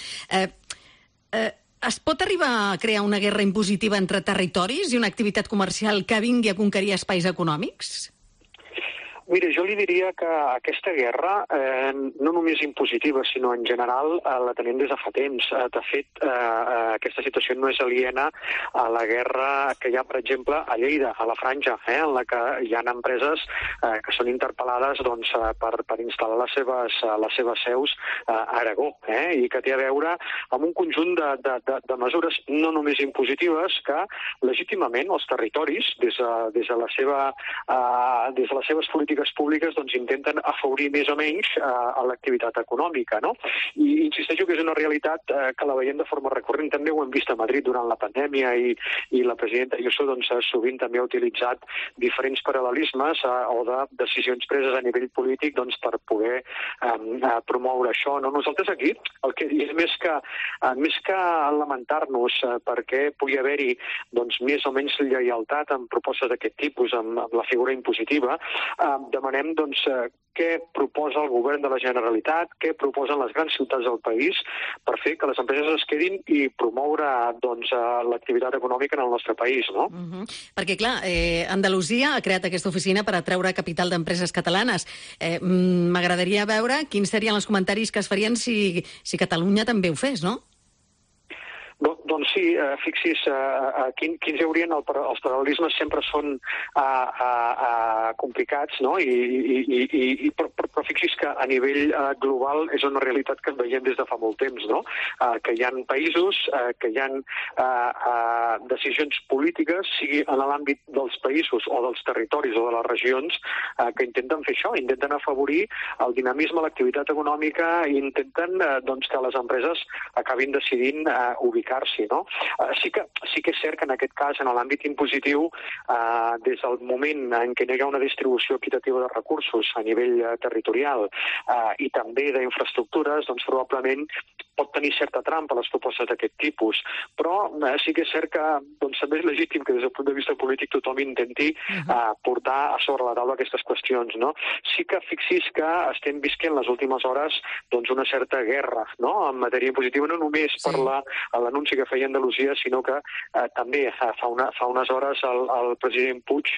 es pot arribar a crear una guerra impositiva entre territoris i una activitat comercial que vingui a conquerir espais econòmics? Mira, jo li diria que aquesta guerra, no només impositiva, sinó en general, la tenim des de fa temps. De fet, aquesta situació no és aliena a la guerra que hi ha, per exemple, a Lleida, a la Franja, en la que hi ha empreses que són interpel·lades per instal·lar les seves seus a Aragó, i que té a veure amb un conjunt de mesures no només impositives que legítimament els territoris, des de les seves polítiques públiques, intenten afavorir més o menys a l'activitat econòmica, no? I insisteixo que és una realitat que la veiem de forma recurrent. També ho hem vist a Madrid durant la pandèmia i la presidenta Ayuso sovint també ha utilitzat diferents paral·lelismes o de decisions preses a nivell polític per poder promoure això, no? Nosaltres aquí el que diem és que més que lamentar-nos perquè pugui haver-hi més o menys lleialtat en propostes d'aquest tipus, amb la figura impositiva, demanem doncs, què proposa el govern de la Generalitat, què proposen les grans ciutats del país per fer que les empreses es quedin i promoure doncs, l'activitat econòmica en el nostre país, no? Perquè, clar, Andalusia ha creat aquesta oficina per atreure capital d'empreses catalanes. M'agradaria veure quins serien els comentaris que es farien si Catalunya també ho fes, no? Doncs sí, fixi's, quins hi haurien, els paral·lelismes sempre són complicats, no? Però fixi's que a nivell global és una realitat que veiem des de fa molt temps, no? Que hi ha països, que hi ha decisions polítiques, sigui en l'àmbit dels països o dels territoris o de les regions, que intenten fer això, intenten afavorir el dinamisme, l'activitat econòmica i intenten doncs, que les empreses acabin decidint ubicar-s'hi, no? Sí que és cert que en aquest cas, en l'àmbit impositiu, des del moment en què no hi ha una distribució equitativa de recursos a nivell territorial i també d'infraestructures, doncs probablement pot tenir certa trampa les propostes d'aquest tipus. Però sí que és cert que doncs, també és legítim que des del punt de vista polític tothom intenti portar a sobre la taula aquestes qüestions, no? Sí que fixis que estem visquent les últimes hores doncs, una certa guerra, no? En matèria impositiva, no només per l'anunci que feia Andalusia, sinó que també fa unes hores el president Puig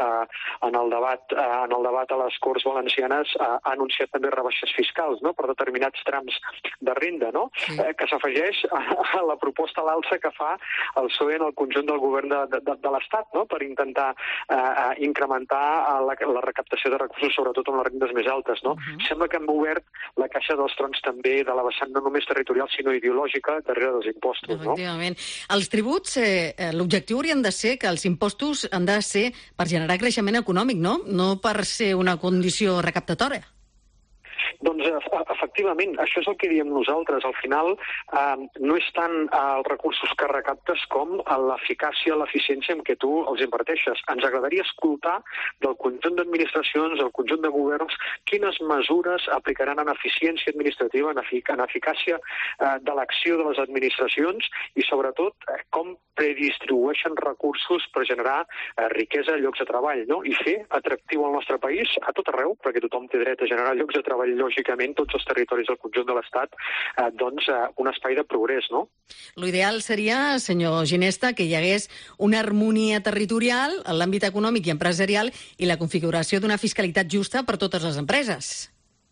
en el debat a les Corts Valencianes ha anunciat també rebaixes fiscals, no? Per determinats trams de renda, no? Que s'afegeix a la proposta a l'alça que fa el PSOE en el conjunt del govern de l'Estat, no? Per intentar incrementar la recaptació de recursos, sobretot amb les rendes més altes, no? Sembla que hem obert la caixa dels trons també de la vessant no només territorial, sinó ideològica darrere dels impostos, no? Efectivament. Els tributs, l'objectiu haurien de ser que els impostos han de ser per generar creixement econòmic, no? No per ser una condició recaptatòria. Doncs, efectivament, això és el que diem nosaltres. Al final, no és tant els recursos que recaptes com l'eficàcia, l'eficiència amb què tu els inverteixes. Ens agradaria escoltar del conjunt d'administracions, del conjunt de governs, quines mesures aplicaran en eficiència administrativa, en eficàcia de l'acció de les administracions i, sobretot, com predistribueixen recursos per generar riquesa, llocs de treball, no? I fer atractiu al nostre país a tot arreu, perquè tothom té dret a generar llocs de treball, lògicament, tots els territoris del conjunt de l'Estat, doncs un espai de progrés, no? L'ideal seria, senyor Ginesta, que hi hagués una harmonia territorial en l'àmbit econòmic i empresarial i la configuració d'una fiscalitat justa per totes les empreses.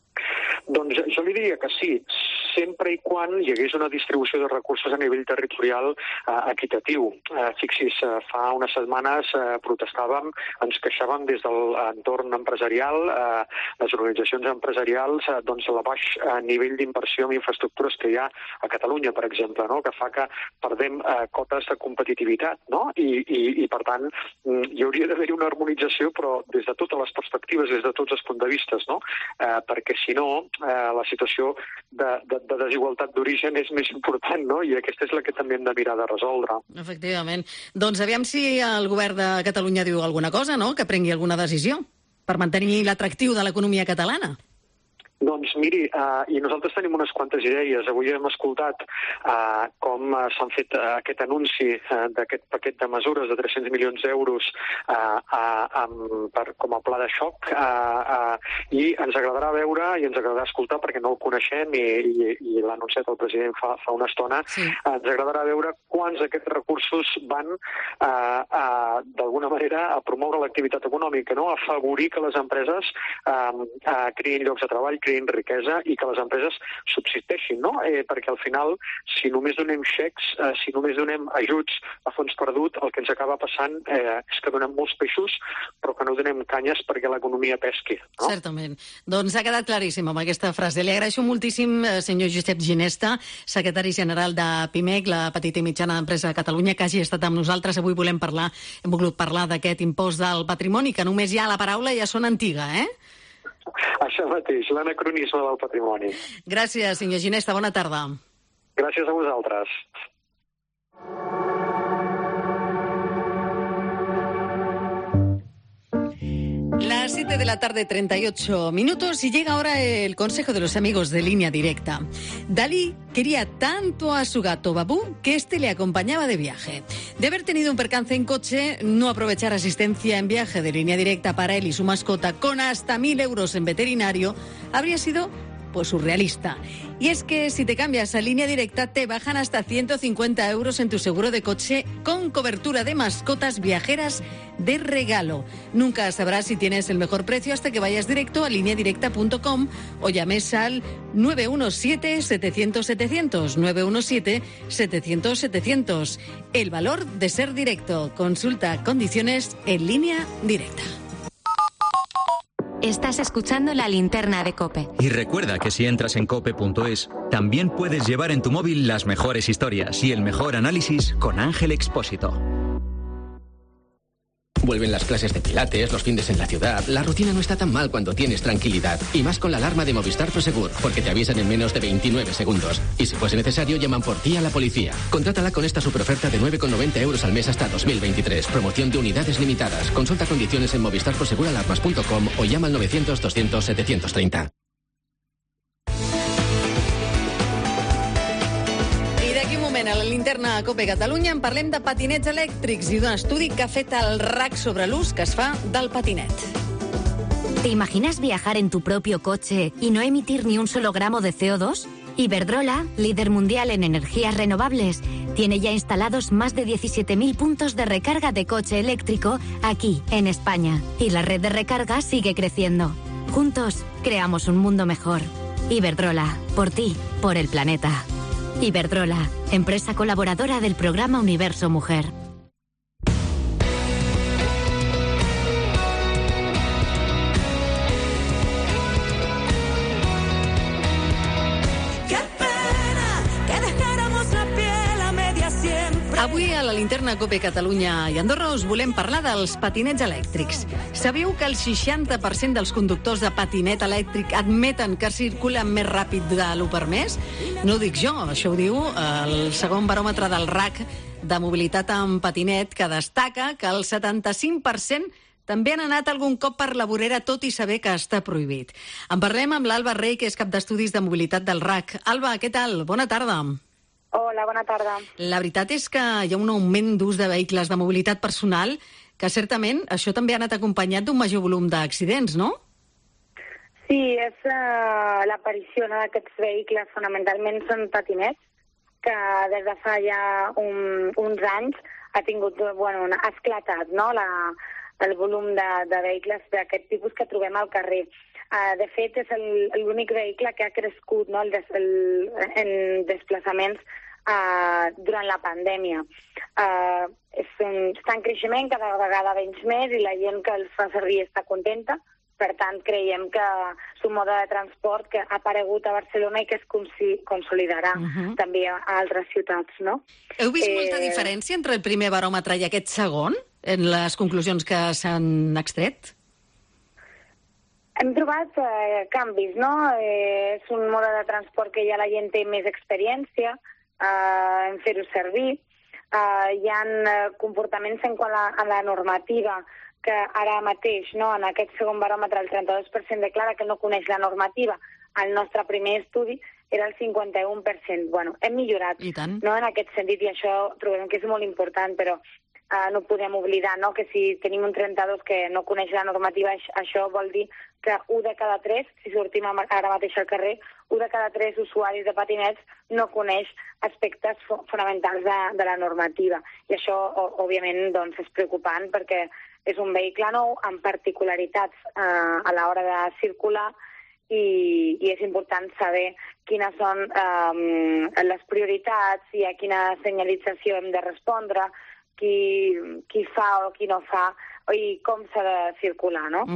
Doncs jo li diria que sí, sempre i quan hi hagués una distribució de recursos a nivell territorial equitatiu. Fixis, fa unes setmanes protestàvem, ens queixàvem des de l'entorn empresarial, les organitzacions empresarials, doncs la baix nivell d'inversió en infraestructures que hi ha a Catalunya, per exemple, no? Que fa que perdem cotes de competitivitat, no? I per tant, hi hauria d'haver una harmonització, però des de totes les perspectives, des de tots els punts de vista, no? Perquè si no, la situació de desigualtat d'origen és més important, no? I aquesta és la que també hem de mirar de resoldre. Efectivament. Doncs aviam si el govern de Catalunya diu alguna cosa, no? Que prengui alguna decisió per mantenir l'atractiu de l'economia catalana. Doncs miri, i nosaltres tenim unes quantes idees. Avui hem escoltat com s'han fet aquest anunci d'aquest paquet de mesures de 300 milions d'euros com a pla de xoc i ens agradarà veure i ens agradarà escoltar perquè no el coneixem i l'ha anunciat el president fa una estona. Ens agradarà veure quants d'aquests recursos van d'alguna manera a promoure l'activitat econòmica, no? A afavorir que les empreses creïn llocs de treball, creïn riquesa i que les empreses subsisteixin, no? Perquè al final, si només donem xecs, si només donem ajuts a fons perdut, el que ens acaba passant és que donem molts peixos, però que no donem canyes perquè l'economia pesqui, no? Certament. Doncs ha quedat claríssim amb aquesta frase. Li agraeixo moltíssim, senyor Josep Ginesta, secretari general de PIMEC, la petita i mitjana empresa de Catalunya, que hagi estat amb nosaltres. Avui hem volgut parlar d'aquest impost del patrimoni, que només ja la paraula ja sona antiga, eh? Això mateix, l'anacronisme del patrimoni. Gràcies, senyor Ginesta. Bona tarda. Gràcies a vosaltres. Las 7 de la tarde, 38 minutos, y llega ahora el consejo de los amigos de Línea Directa. Dalí quería tanto a su gato Babú que este le acompañaba de viaje. De haber tenido un percance en coche, no aprovechar asistencia en viaje de Línea Directa para él y su mascota con hasta 1.000 euros en veterinario habría sido pues surrealista. Y es que si te cambias a Línea Directa te bajan hasta 150 euros en tu seguro de coche con cobertura de mascotas viajeras de regalo. Nunca sabrás si tienes el mejor precio hasta que vayas directo a lineadirecta.com o llames al 917-700-700, 917-700-700. El valor de ser directo. Consulta condiciones en Línea Directa. Estás escuchando La Linterna de COPE. Y recuerda que si entras en cope.es, también puedes llevar en tu móvil las mejores historias y el mejor análisis con Ángel Expósito. Vuelven las clases de pilates, los fines en la ciudad. La rutina no está tan mal cuando tienes tranquilidad. Y más con la alarma de Movistar Prosegur, porque te avisan en menos de 29 segundos. Y si fuese necesario, llaman por ti a la policía. Contrátala con esta superoferta de 9,90 euros al mes hasta 2023. Promoción de unidades limitadas. Consulta condiciones en movistarproseguralarmas.com o llama al 900-200-730. A la Linterna COPE Catalunya en parlem de patinets elèctrics i d'un estudi que ha fet el RAC sobre l'ús que es fa del patinet. ¿Te imaginas viajar en tu propio coche y no emitir ni un solo gramo de CO2? Iberdrola, líder mundial en energías renovables, tiene ya instalados más de 17.000 puntos de recarga de coche eléctrico aquí, en España. Y la red de recarga sigue creciendo. Juntos, creamos un mundo mejor. Iberdrola, por ti, por el planeta. Iberdrola, empresa colaboradora del programa Universo Mujer. Avui a la Linterna COPE Catalunya i Andorra us volem parlar dels patinets elèctrics. Sabíeu que el 60% dels conductors de patinet elèctric admeten que circulen més ràpid de l'1 per mes? No ho dic jo, això ho diu el segon baròmetre del RAC de mobilitat en patinet, que destaca que el 75% també han anat algun cop per la vorera, tot i saber que està prohibit. En parlem amb l'Alba Rey, que és cap d'estudis de mobilitat del RAC. Alba, què tal? Bona tarda. Hola, bona tarda. La veritat és que hi ha un augment d'ús de vehicles de mobilitat personal que certament això també ha anat acompanyat d'un major volum d'accidents, no? Sí, és l'aparició d'aquests vehicles, fonamentalment són patinets, que des de fa ja uns anys ha tingut, ha esclatat, no?, el volum de vehicles d'aquest tipus que trobem al carrer. De fet, és l'únic vehicle que ha crescut, no?, en desplaçaments durant la pandèmia. Està en creixement, cada vegada menys més, i la gent que els fa servir està contenta. Per tant, creiem que és un mode de transport que ha aparegut a Barcelona i que es consolidarà també a altres ciutats, no? Heu vist molta diferència entre el primer baròmetre i aquest segon, en les conclusions que s'han extret? Hem trobat canvis, no? És un mode de transport que ja la gent té més experiència en fer-ho servir. Hi ha comportaments en quant a la normativa que ara mateix, no, en aquest segon baròmetre, el 32% declara que no coneix la normativa. El nostre primer estudi era el 51%. Bueno, hem millorat, no, en aquest sentit, i això trobem que és molt important, però no podem oblidar, no?, que si tenim un 32 que no coneix la normativa, això vol dir que 1 de cada 3, si sortim ara mateix al carrer, 1 de cada 3 usuaris de patinets no coneix aspectes fonamentals de la normativa. I això, òbviament, doncs, és preocupant perquè és un vehicle nou amb particularitats a l'hora de circular i és important saber quines són les prioritats i a quina senyalització hem de respondre, qui fa o qui no fa i com s'ha de circular, no?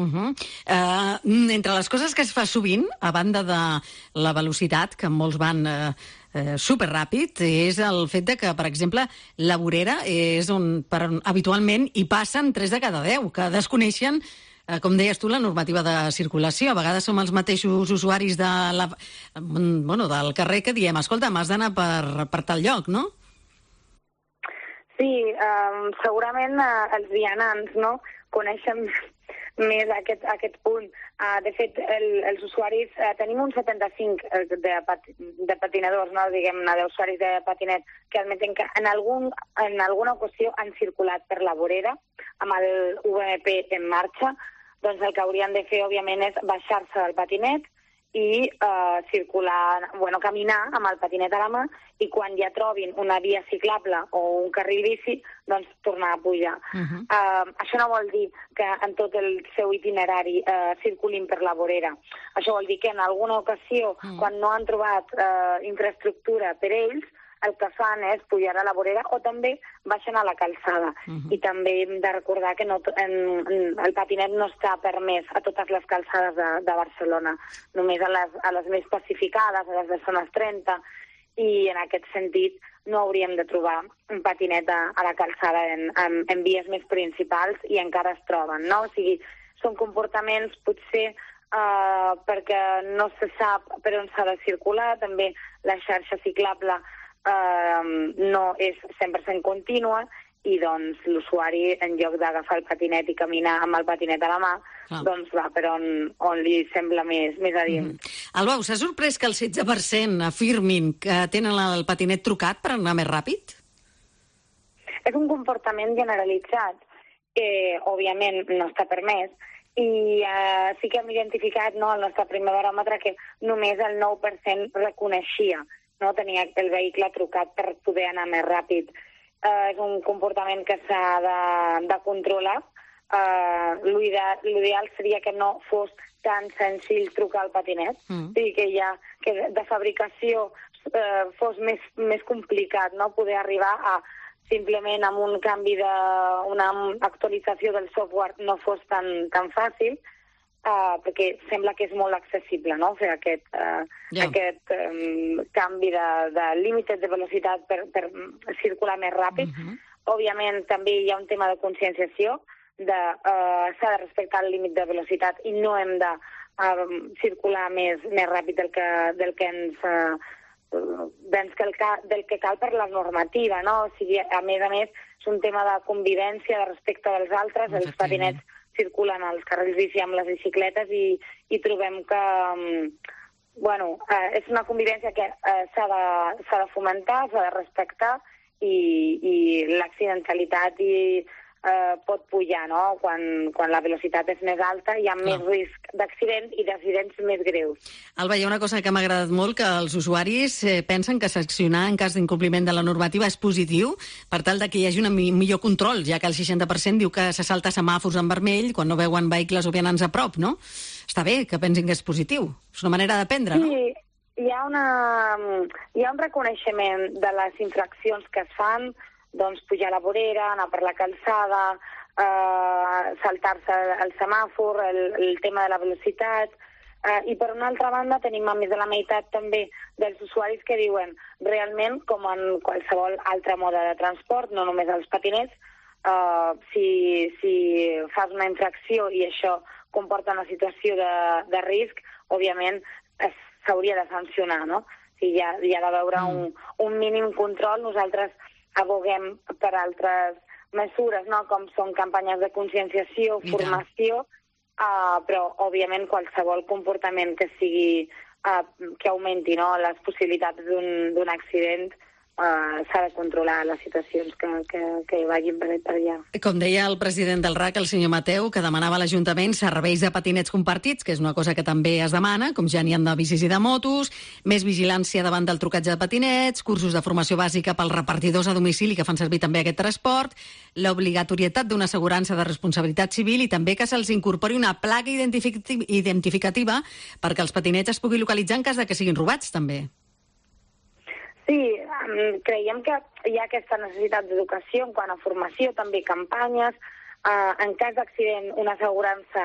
Entre les coses que es fa sovint, a banda de la velocitat, que molts van superràpid, és el fet de que, per exemple, la vorera és on habitualment hi passen 3 de cada 10, que desconeixen, com deies tu, la normativa de circulació. A vegades som els mateixos usuaris del carrer que diem, escolta, m'has d'anar per tal lloc, no? Sí, segurament els vianants, no?, coneixen més aquest punt. De fet, els usuaris, tenim un 75 de patinadors, no, diguem-ne, d'usuaris de patinet, que admeten que en alguna ocasió han circulat per la vorera amb el UMP en marxa. Doncs el que haurien de fer, òbviament, és baixar-se del patinet i circular, caminar amb el patinet a la mà, i quan ja trobin una via ciclable o un carril bici, doncs tornar a pujar. Això no vol dir que en tot el seu itinerari circulin per la vorera. Això vol dir que en alguna ocasió, quan no han trobat infraestructura per ells, el que fan és pujar a la vorera o també baixen a la calçada. I també hem de recordar que el patinet no està permès a totes les calçades de Barcelona, només a les més pacificades, a les de zones 30, i en aquest sentit no hauríem de trobar un patinet a la calçada en vies més principals, i encara es troben, no? O sigui, són comportaments potser perquè no se sap per on s'ha de circular, també la xarxa ciclable no és 100% contínua, i doncs l'usuari, en lloc d'agafar el patinet i caminar amb el patinet a la mà, doncs va per on li sembla més adient. Albau, s'ha sorprès que el 16% afirmin que tenen el patinet trucat per anar més ràpid? És un comportament generalitzat que, òbviament, no està permès, i sí que hem identificat, no, al nostre primer baròmetre, que només el 9% reconeixia, no, tenia el vehicle trucat per poder anar més ràpid. És un comportament que s'ha de controlar. L'ideal seria que no fos tan senzill trucar al patinet, que de fabricació fos més complicat, no, poder arribar a simplement amb un canvi una actualització del software no fos tan fàcil, perquè sembla que és molt accessible, no?, fer aquest canvi de límit de velocitat per circular més ràpid. Òbviament, també hi ha un tema de conscienciació, s'ha de respectar el límit de velocitat i no hem de circular més ràpid del que cal per la normativa, no? O sigui, a més, és un tema de convivència, de respecte dels altres. Els patinets circulen als carrils bici amb les bicicletes i trobem que és una convivència que s'ha de fomentar, s'ha de respectar, i l'accidentalitat pot pujar, no? Quan la velocitat és més alta hi ha més risc d'accident i d'accidents més greus. Alba, hi ha una cosa que m'ha agradat molt, que els usuaris pensen que sancionar en cas d'incompliment de la normativa és positiu, per tal de que hi hagi un millor control, ja que el 60% diu que se salta semàfors en vermell quan no veuen vehicles o vianants a prop, no? Està bé que pensin que és positiu. És una manera d'aprendre, no? Sí, hi ha un reconeixement de les infraccions que es fan, doncs pujar a la vorera, anar per la calçada, saltar-se el semàfor, el tema de la velocitat, i per una altra banda tenim a més de la meitat també dels usuaris que diuen realment, com en qualsevol altre mode de transport, no només els patinets, si fas una infracció i això comporta una situació de risc, òbviament s'hauria de sancionar, no? O sigui, hi ha d'haver un mínim control. Nosaltres aboguem per altres mesures, no?, com són campanyes de conscienciació, formació, però, òbviament, qualsevol comportament que augmenti, no?, les possibilitats d'un accident, s'ha de controlar les situacions que vagin per allà. Com deia el president del RAC, el senyor Mateu, que demanava a l'Ajuntament serveis de patinets compartits, que és una cosa que també es demana, com ja n'hi ha de bicis i de motos, més vigilància davant del trucatge de patinets, cursos de formació bàsica pels repartidors a domicili que fan servir també aquest transport, l'obligatorietat d'una assegurança de responsabilitat civil i també que se'ls incorpori una placa identificativa perquè els patinets es pugui localitzar en cas de que siguin robats, també. Sí, creiem que hi ha aquesta necessitat d'educació en quant a formació, també campanyes. En cas d'accident, una assegurança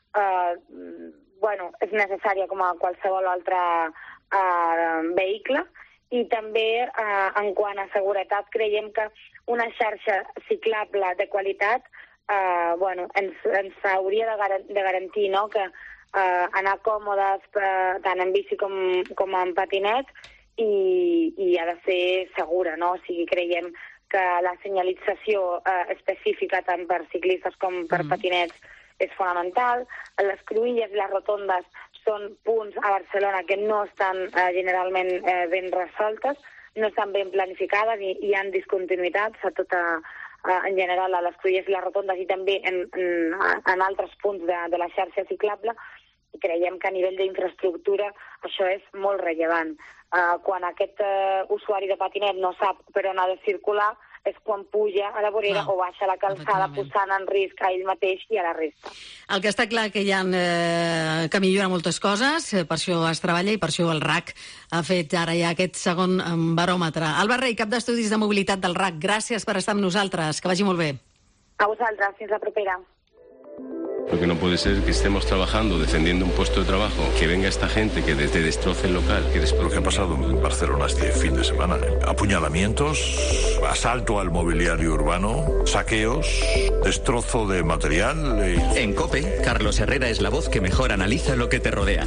és necessària com a qualsevol altre vehicle. I també, en quant a seguretat, creiem que una xarxa ciclable de qualitat ens hauria de garantir, no?, que anar còmodes tant en bici com en patinet, i ha de ser segura, no? O sigui, creiem que la senyalització específica tant per ciclistes com per patinets és fonamental. Les cruïlles i les rotondes són punts a Barcelona que no estan generalment ben resoltes, no estan ben planificades i hi ha discontinuïtats a en general a les cruïlles i les rotondes i també en altres punts de la xarxa ciclable. I creiem que a nivell d'infraestructura això és molt rellevant. Quan aquest usuari de patinet no sap per on ha de circular és quan puja a la vorera o baixa la calçada posant en risc a ell mateix i a la resta. El que està clar que hi ha que millorar moltes coses, per això es treballa i per això el RAC ha fet ara ja aquest segon baròmetre. Albert Rey, cap d'estudis de mobilitat del RAC, gràcies per estar amb nosaltres, que vagi molt bé. A vosaltres, fins la propera. Lo que no puede ser es que estemos trabajando, defendiendo un puesto de trabajo, que venga esta gente que desde destroce el local, que después... Lo que ha pasado en Barcelona este fin de semana, apuñalamientos, asalto al mobiliario urbano, saqueos, destrozo de material... En COPE, Carlos Herrera es la voz que mejor analiza lo que te rodea.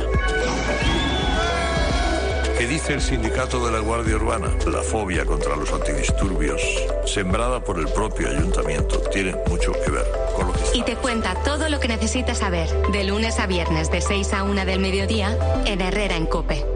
¿Qué dice el sindicato de la Guardia Urbana? La fobia contra los antidisturbios, sembrada por el propio ayuntamiento, tiene mucho que ver con lo que está... Y te cuenta todo lo que necesitas saber, de lunes a viernes de 6 a 1 del mediodía, en Herrera en COPE.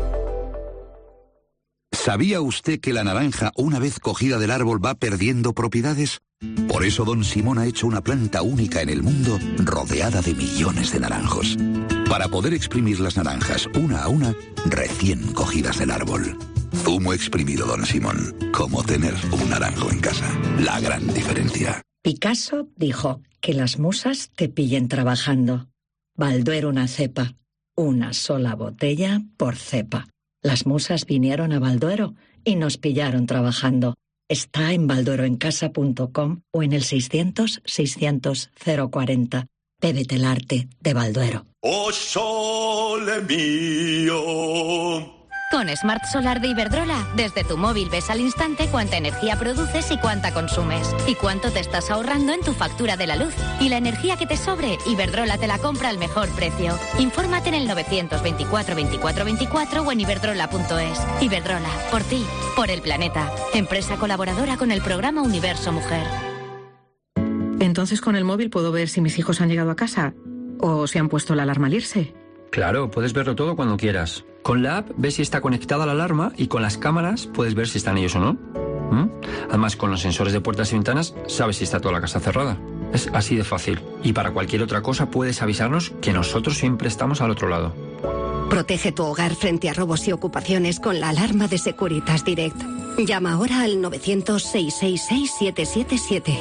¿Sabía usted que la naranja, una vez cogida del árbol, va perdiendo propiedades? Por eso Don Simón ha hecho una planta única en el mundo, rodeada de millones de naranjos. Para poder exprimir las naranjas una a una, recién cogidas del árbol. Zumo exprimido Don Simón. Como tener un naranjo en casa. La gran diferencia. Picasso dijo que las musas te pillen trabajando. Balduero una cepa. Una sola botella por cepa. Las musas vinieron a Balduero y nos pillaron trabajando. Está en baldueroencasa.com o en el 600-600-040. Bébete el arte de Balduero. ¡Oh, sole mío! Con Smart Solar de Iberdrola, desde tu móvil ves al instante cuánta energía produces y cuánta consumes. Y cuánto te estás ahorrando en tu factura de la luz. Y la energía que te sobre, Iberdrola te la compra al mejor precio. Infórmate en el 924 24 24 o en iberdrola.es. Iberdrola, por ti, por el planeta. Empresa colaboradora con el programa Universo Mujer. Entonces con el móvil puedo ver si mis hijos han llegado a casa o si han puesto la alarma al irse. Claro, puedes verlo todo cuando quieras. Con la app ves si está conectada la alarma y con las cámaras puedes ver si están ellos o no. Además, con los sensores de puertas y ventanas sabes si está toda la casa cerrada. Es así de fácil. Y para cualquier otra cosa puedes avisarnos que nosotros siempre estamos al otro lado. Protege tu hogar frente a robos y ocupaciones con la alarma de Securitas Direct. Llama ahora al 900-666-777.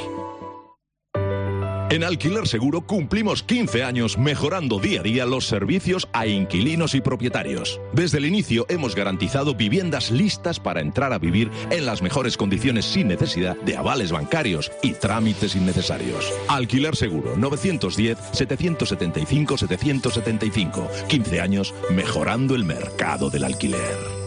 En Alquiler Seguro cumplimos 15 años mejorando día a día los servicios a inquilinos y propietarios. Desde el inicio hemos garantizado viviendas listas para entrar a vivir en las mejores condiciones sin necesidad de avales bancarios y trámites innecesarios. Alquiler Seguro 910-775-775. 15 años mejorando el mercado del alquiler.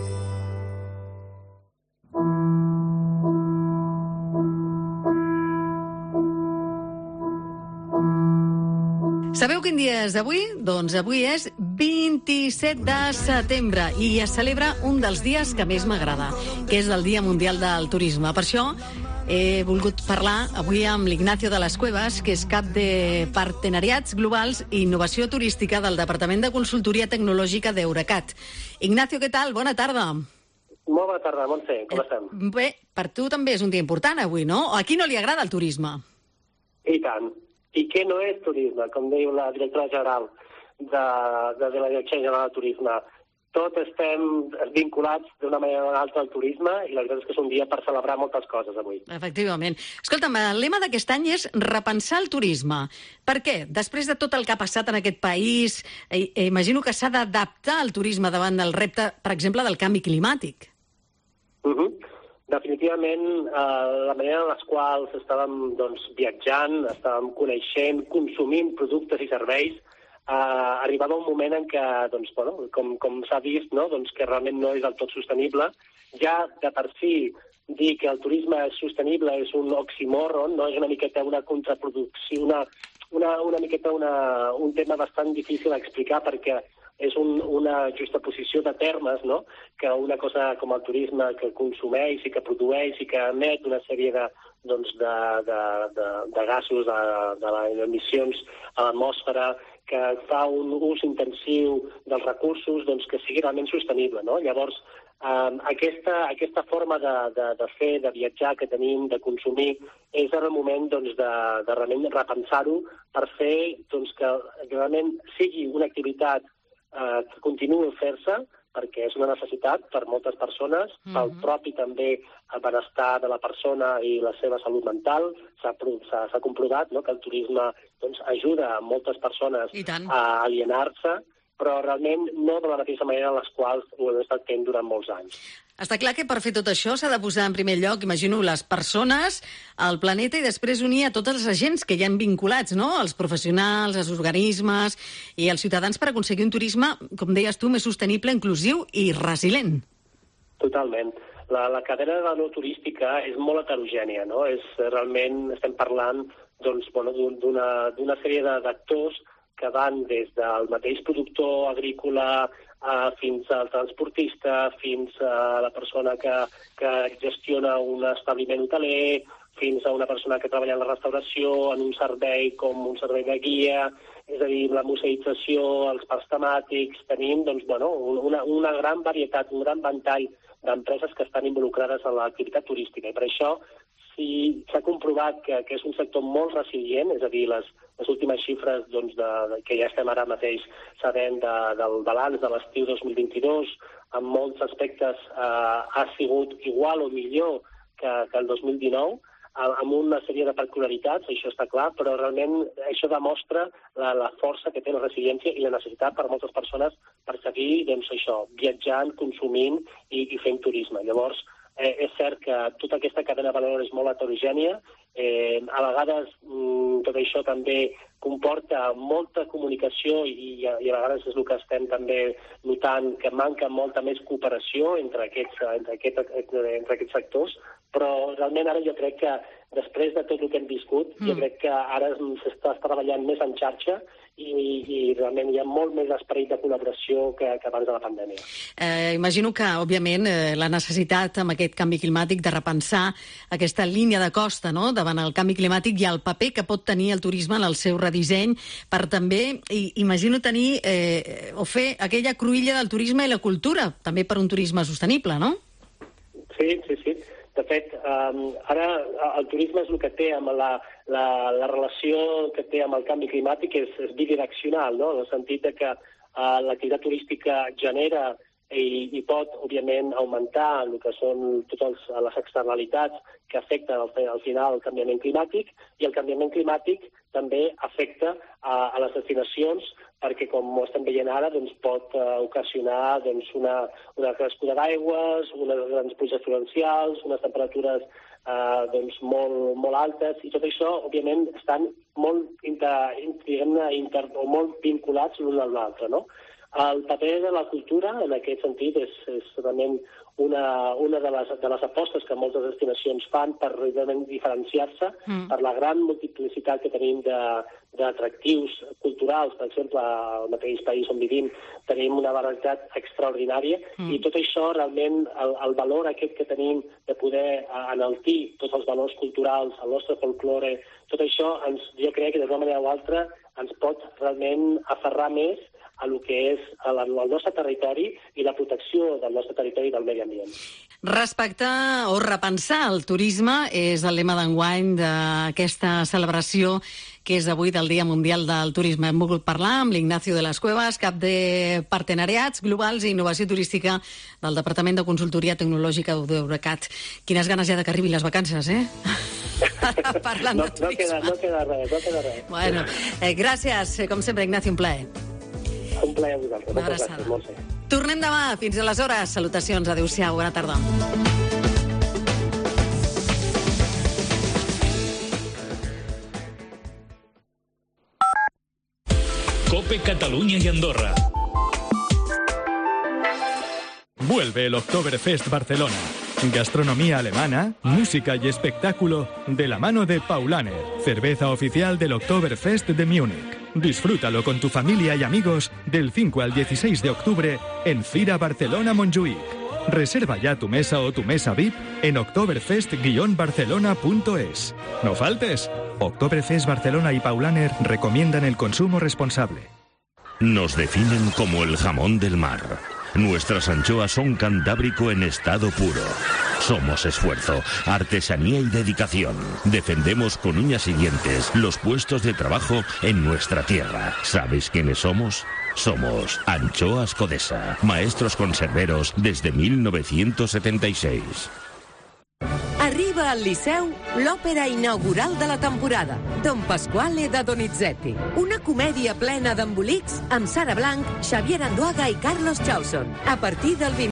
Sabeu quin dia és avui? Doncs avui és 27 de setembre i es celebra un dels dies que més m'agrada, que és el Dia Mundial del Turisme. Per això he volgut parlar avui amb l'Ignacio de les Cuevas, que és cap de Partenariats Globals i Innovació Turística del Departament de Consultoria Tecnològica d'Eurecat. Ignacio, què tal? Bona tarda. Molt bona tarda, Montse. Com estem? Bé, per tu també és un dia important avui, no? A qui no li agrada el turisme? I tant. I què no és turisme? Com diu la directora general de la Direcció General de Turisme. Tots estem vinculats d'una manera o d'una altra al turisme i la veritat és que és un dia per celebrar moltes coses avui. Efectivament. Escolta'm, el lema d'aquest any és repensar el turisme. Per què? Després de tot el que ha passat en aquest país, imagino que s'ha d'adaptar el turisme davant del repte, per exemple, del canvi climàtic. Definitivament, la manera en les quals estàvem viatjant, estàvem coneixent, consumint productes i serveis, arribava un moment en què, com s'ha vist, que realment no és del tot sostenible. Ja de per si dir que el turisme és sostenible és un oxímoron, no? És una miqueta una contraproducció, una miqueta un tema bastant difícil d'explicar perquè és una justaposició de termes, no? Que una cosa com el turisme que consumeix i que produeix i que emet una sèrie de gasos, d'emissions a l'atmosfera, que fa un ús intensiu dels recursos, doncs que sigui realment sostenible, no? Llavors, aquesta forma de fer, de viatjar que tenim, de consumir, és ara el moment doncs, de realment repensar-ho per fer doncs, que realment sigui una activitat que continuï a fer-se, perquè és una necessitat per moltes persones, pel propi també el benestar de la persona i la seva salut mental. S'ha comprovat, no?, que el turisme doncs, ajuda a moltes persones a alienar-se, però realment no de la mateixa manera en les quals ho hem estat fent durant molts anys. Està clar que per fer tot això s'ha de posar en primer lloc, imagino, les persones, el planeta, i després unir a tots els agents que hi han vinculats, no? Els professionals, els organismes i els ciutadans per aconseguir un turisme, com deies tu, més sostenible, inclusiu i resilient. Totalment. La cadena de valor turística és molt heterogènia, no? Realment estem parlant doncs, d'una sèrie d'actors que van des del mateix productor agrícola fins al transportista, fins a la persona que gestiona un establiment hoteler, fins a una persona que treballa en la restauració, en un servei com un servei de guia, és a dir, la museïtzació, els parcs temàtics. Tenim una gran varietat, un gran ventall d'empreses que estan involucrades en l'activitat turística. I per això s'ha comprovat que és un sector molt resilient, és a dir, les últimes xifres que ja estem ara mateix sabent del balanç de l'estiu 2022, en molts aspectes ha sigut igual o millor que el 2019, amb una sèrie de peculiaritats, això està clar, però realment això demostra la força que té la resiliència i la necessitat per a moltes persones per seguir viatjant, consumint i fent turisme. Llavors, és cert que tota aquesta cadena de valor és molt heterogènia. A vegades tot això també comporta molta comunicació i a vegades és el que estem també notant, que manca molta més cooperació entre aquests sectors, però realment ara jo crec que després de tot el que hem viscut, jo crec que ara s'està treballant més en xarxa i realment hi ha molt més esperit de col·laboració que abans de la pandèmia. Imagino que, òbviament, la necessitat amb aquest canvi climàtic de repensar aquesta línia de costa, no?, davant el canvi climàtic i el paper que pot tenir el turisme en el seu redisseny per també, imagino, tenir o fer aquella cruïlla del turisme i la cultura, també per un turisme sostenible, no? Sí. De fet, ara el turisme és el que té amb la relació que té amb el canvi climàtic és bidireccional, no?, en el sentit que l'activitat turística genera i pot, òbviament, augmentar el que són totes les externalitats que afecten al final el canviament climàtic, i el canviament climàtic també afecta a les destinacions perquè, com ho estem veient ara, pot ocasionar una crescuda d'aigües, unes grans pluges torrencials, unes temperatures molt altes, i tot això, òbviament, estan molt vinculats l'un a l'altre, no? El paper de la cultura, en aquest sentit, és realment una de les apostes que moltes destinacions fan per realment diferenciar-se per la gran multiplicitat que tenim d'atractius culturals. Per exemple, al mateix país on vivim tenim una varietat extraordinària i tot això, realment, el valor aquest que tenim de poder enaltir tots els valors culturals, el nostre folklore, tot això, jo crec que d'una manera o altra ens pot realment aferrar més a el que és el nostre territori i la protecció del nostre territori i del medi ambient. Respectar o repensar el turisme és el lema d'enguany d'aquesta celebració que és avui del Dia Mundial del Turisme. Hem volgut parlar amb l'Ignacio de las Cuevas, cap de Partenariats Globals i Innovació Turística del Departament de Consultoria Tecnològica d'Eurecat. Quines ganes ja de que arribin les vacances, eh? Parlant de turisme. No queda res. Bueno, gràcies, com sempre, Ignacio, un plaer. Un plaer a vosaltres. Moltes gràcies, Montse. Tornem demà. Fins aleshores. Salutacions. Adéu-siau. Bona tarda. COPE Cataluña y Andorra. Vuelve el Oktoberfest Barcelona. Gastronomía alemana, música y espectáculo de la mano de Paulaner, cerveza oficial del Oktoberfest de Múnich. Disfrútalo con tu familia y amigos del 5 al 16 de octubre en Fira Barcelona Montjuïc. Reserva ya tu mesa o tu mesa VIP en oktoberfest-barcelona.es. No faltes. Oktoberfest Barcelona y Paulaner recomiendan el consumo responsable. Nos definen como el jamón del mar. Nuestras anchoas son cantábrico en estado puro. Somos esfuerzo, artesanía y dedicación. Defendemos con uñas y dientes los puestos de trabajo en nuestra tierra. ¿Sabes quiénes somos? Somos Anchoas Codesa, maestros conserveros desde 1976. Arriba al Liceu l'òpera inaugural de la temporada, Don Pasquale de Donizetti. Una comèdia plena d'embolics amb Sara Blanc, Xavier Anduaga i Carlos Chauson. A partir del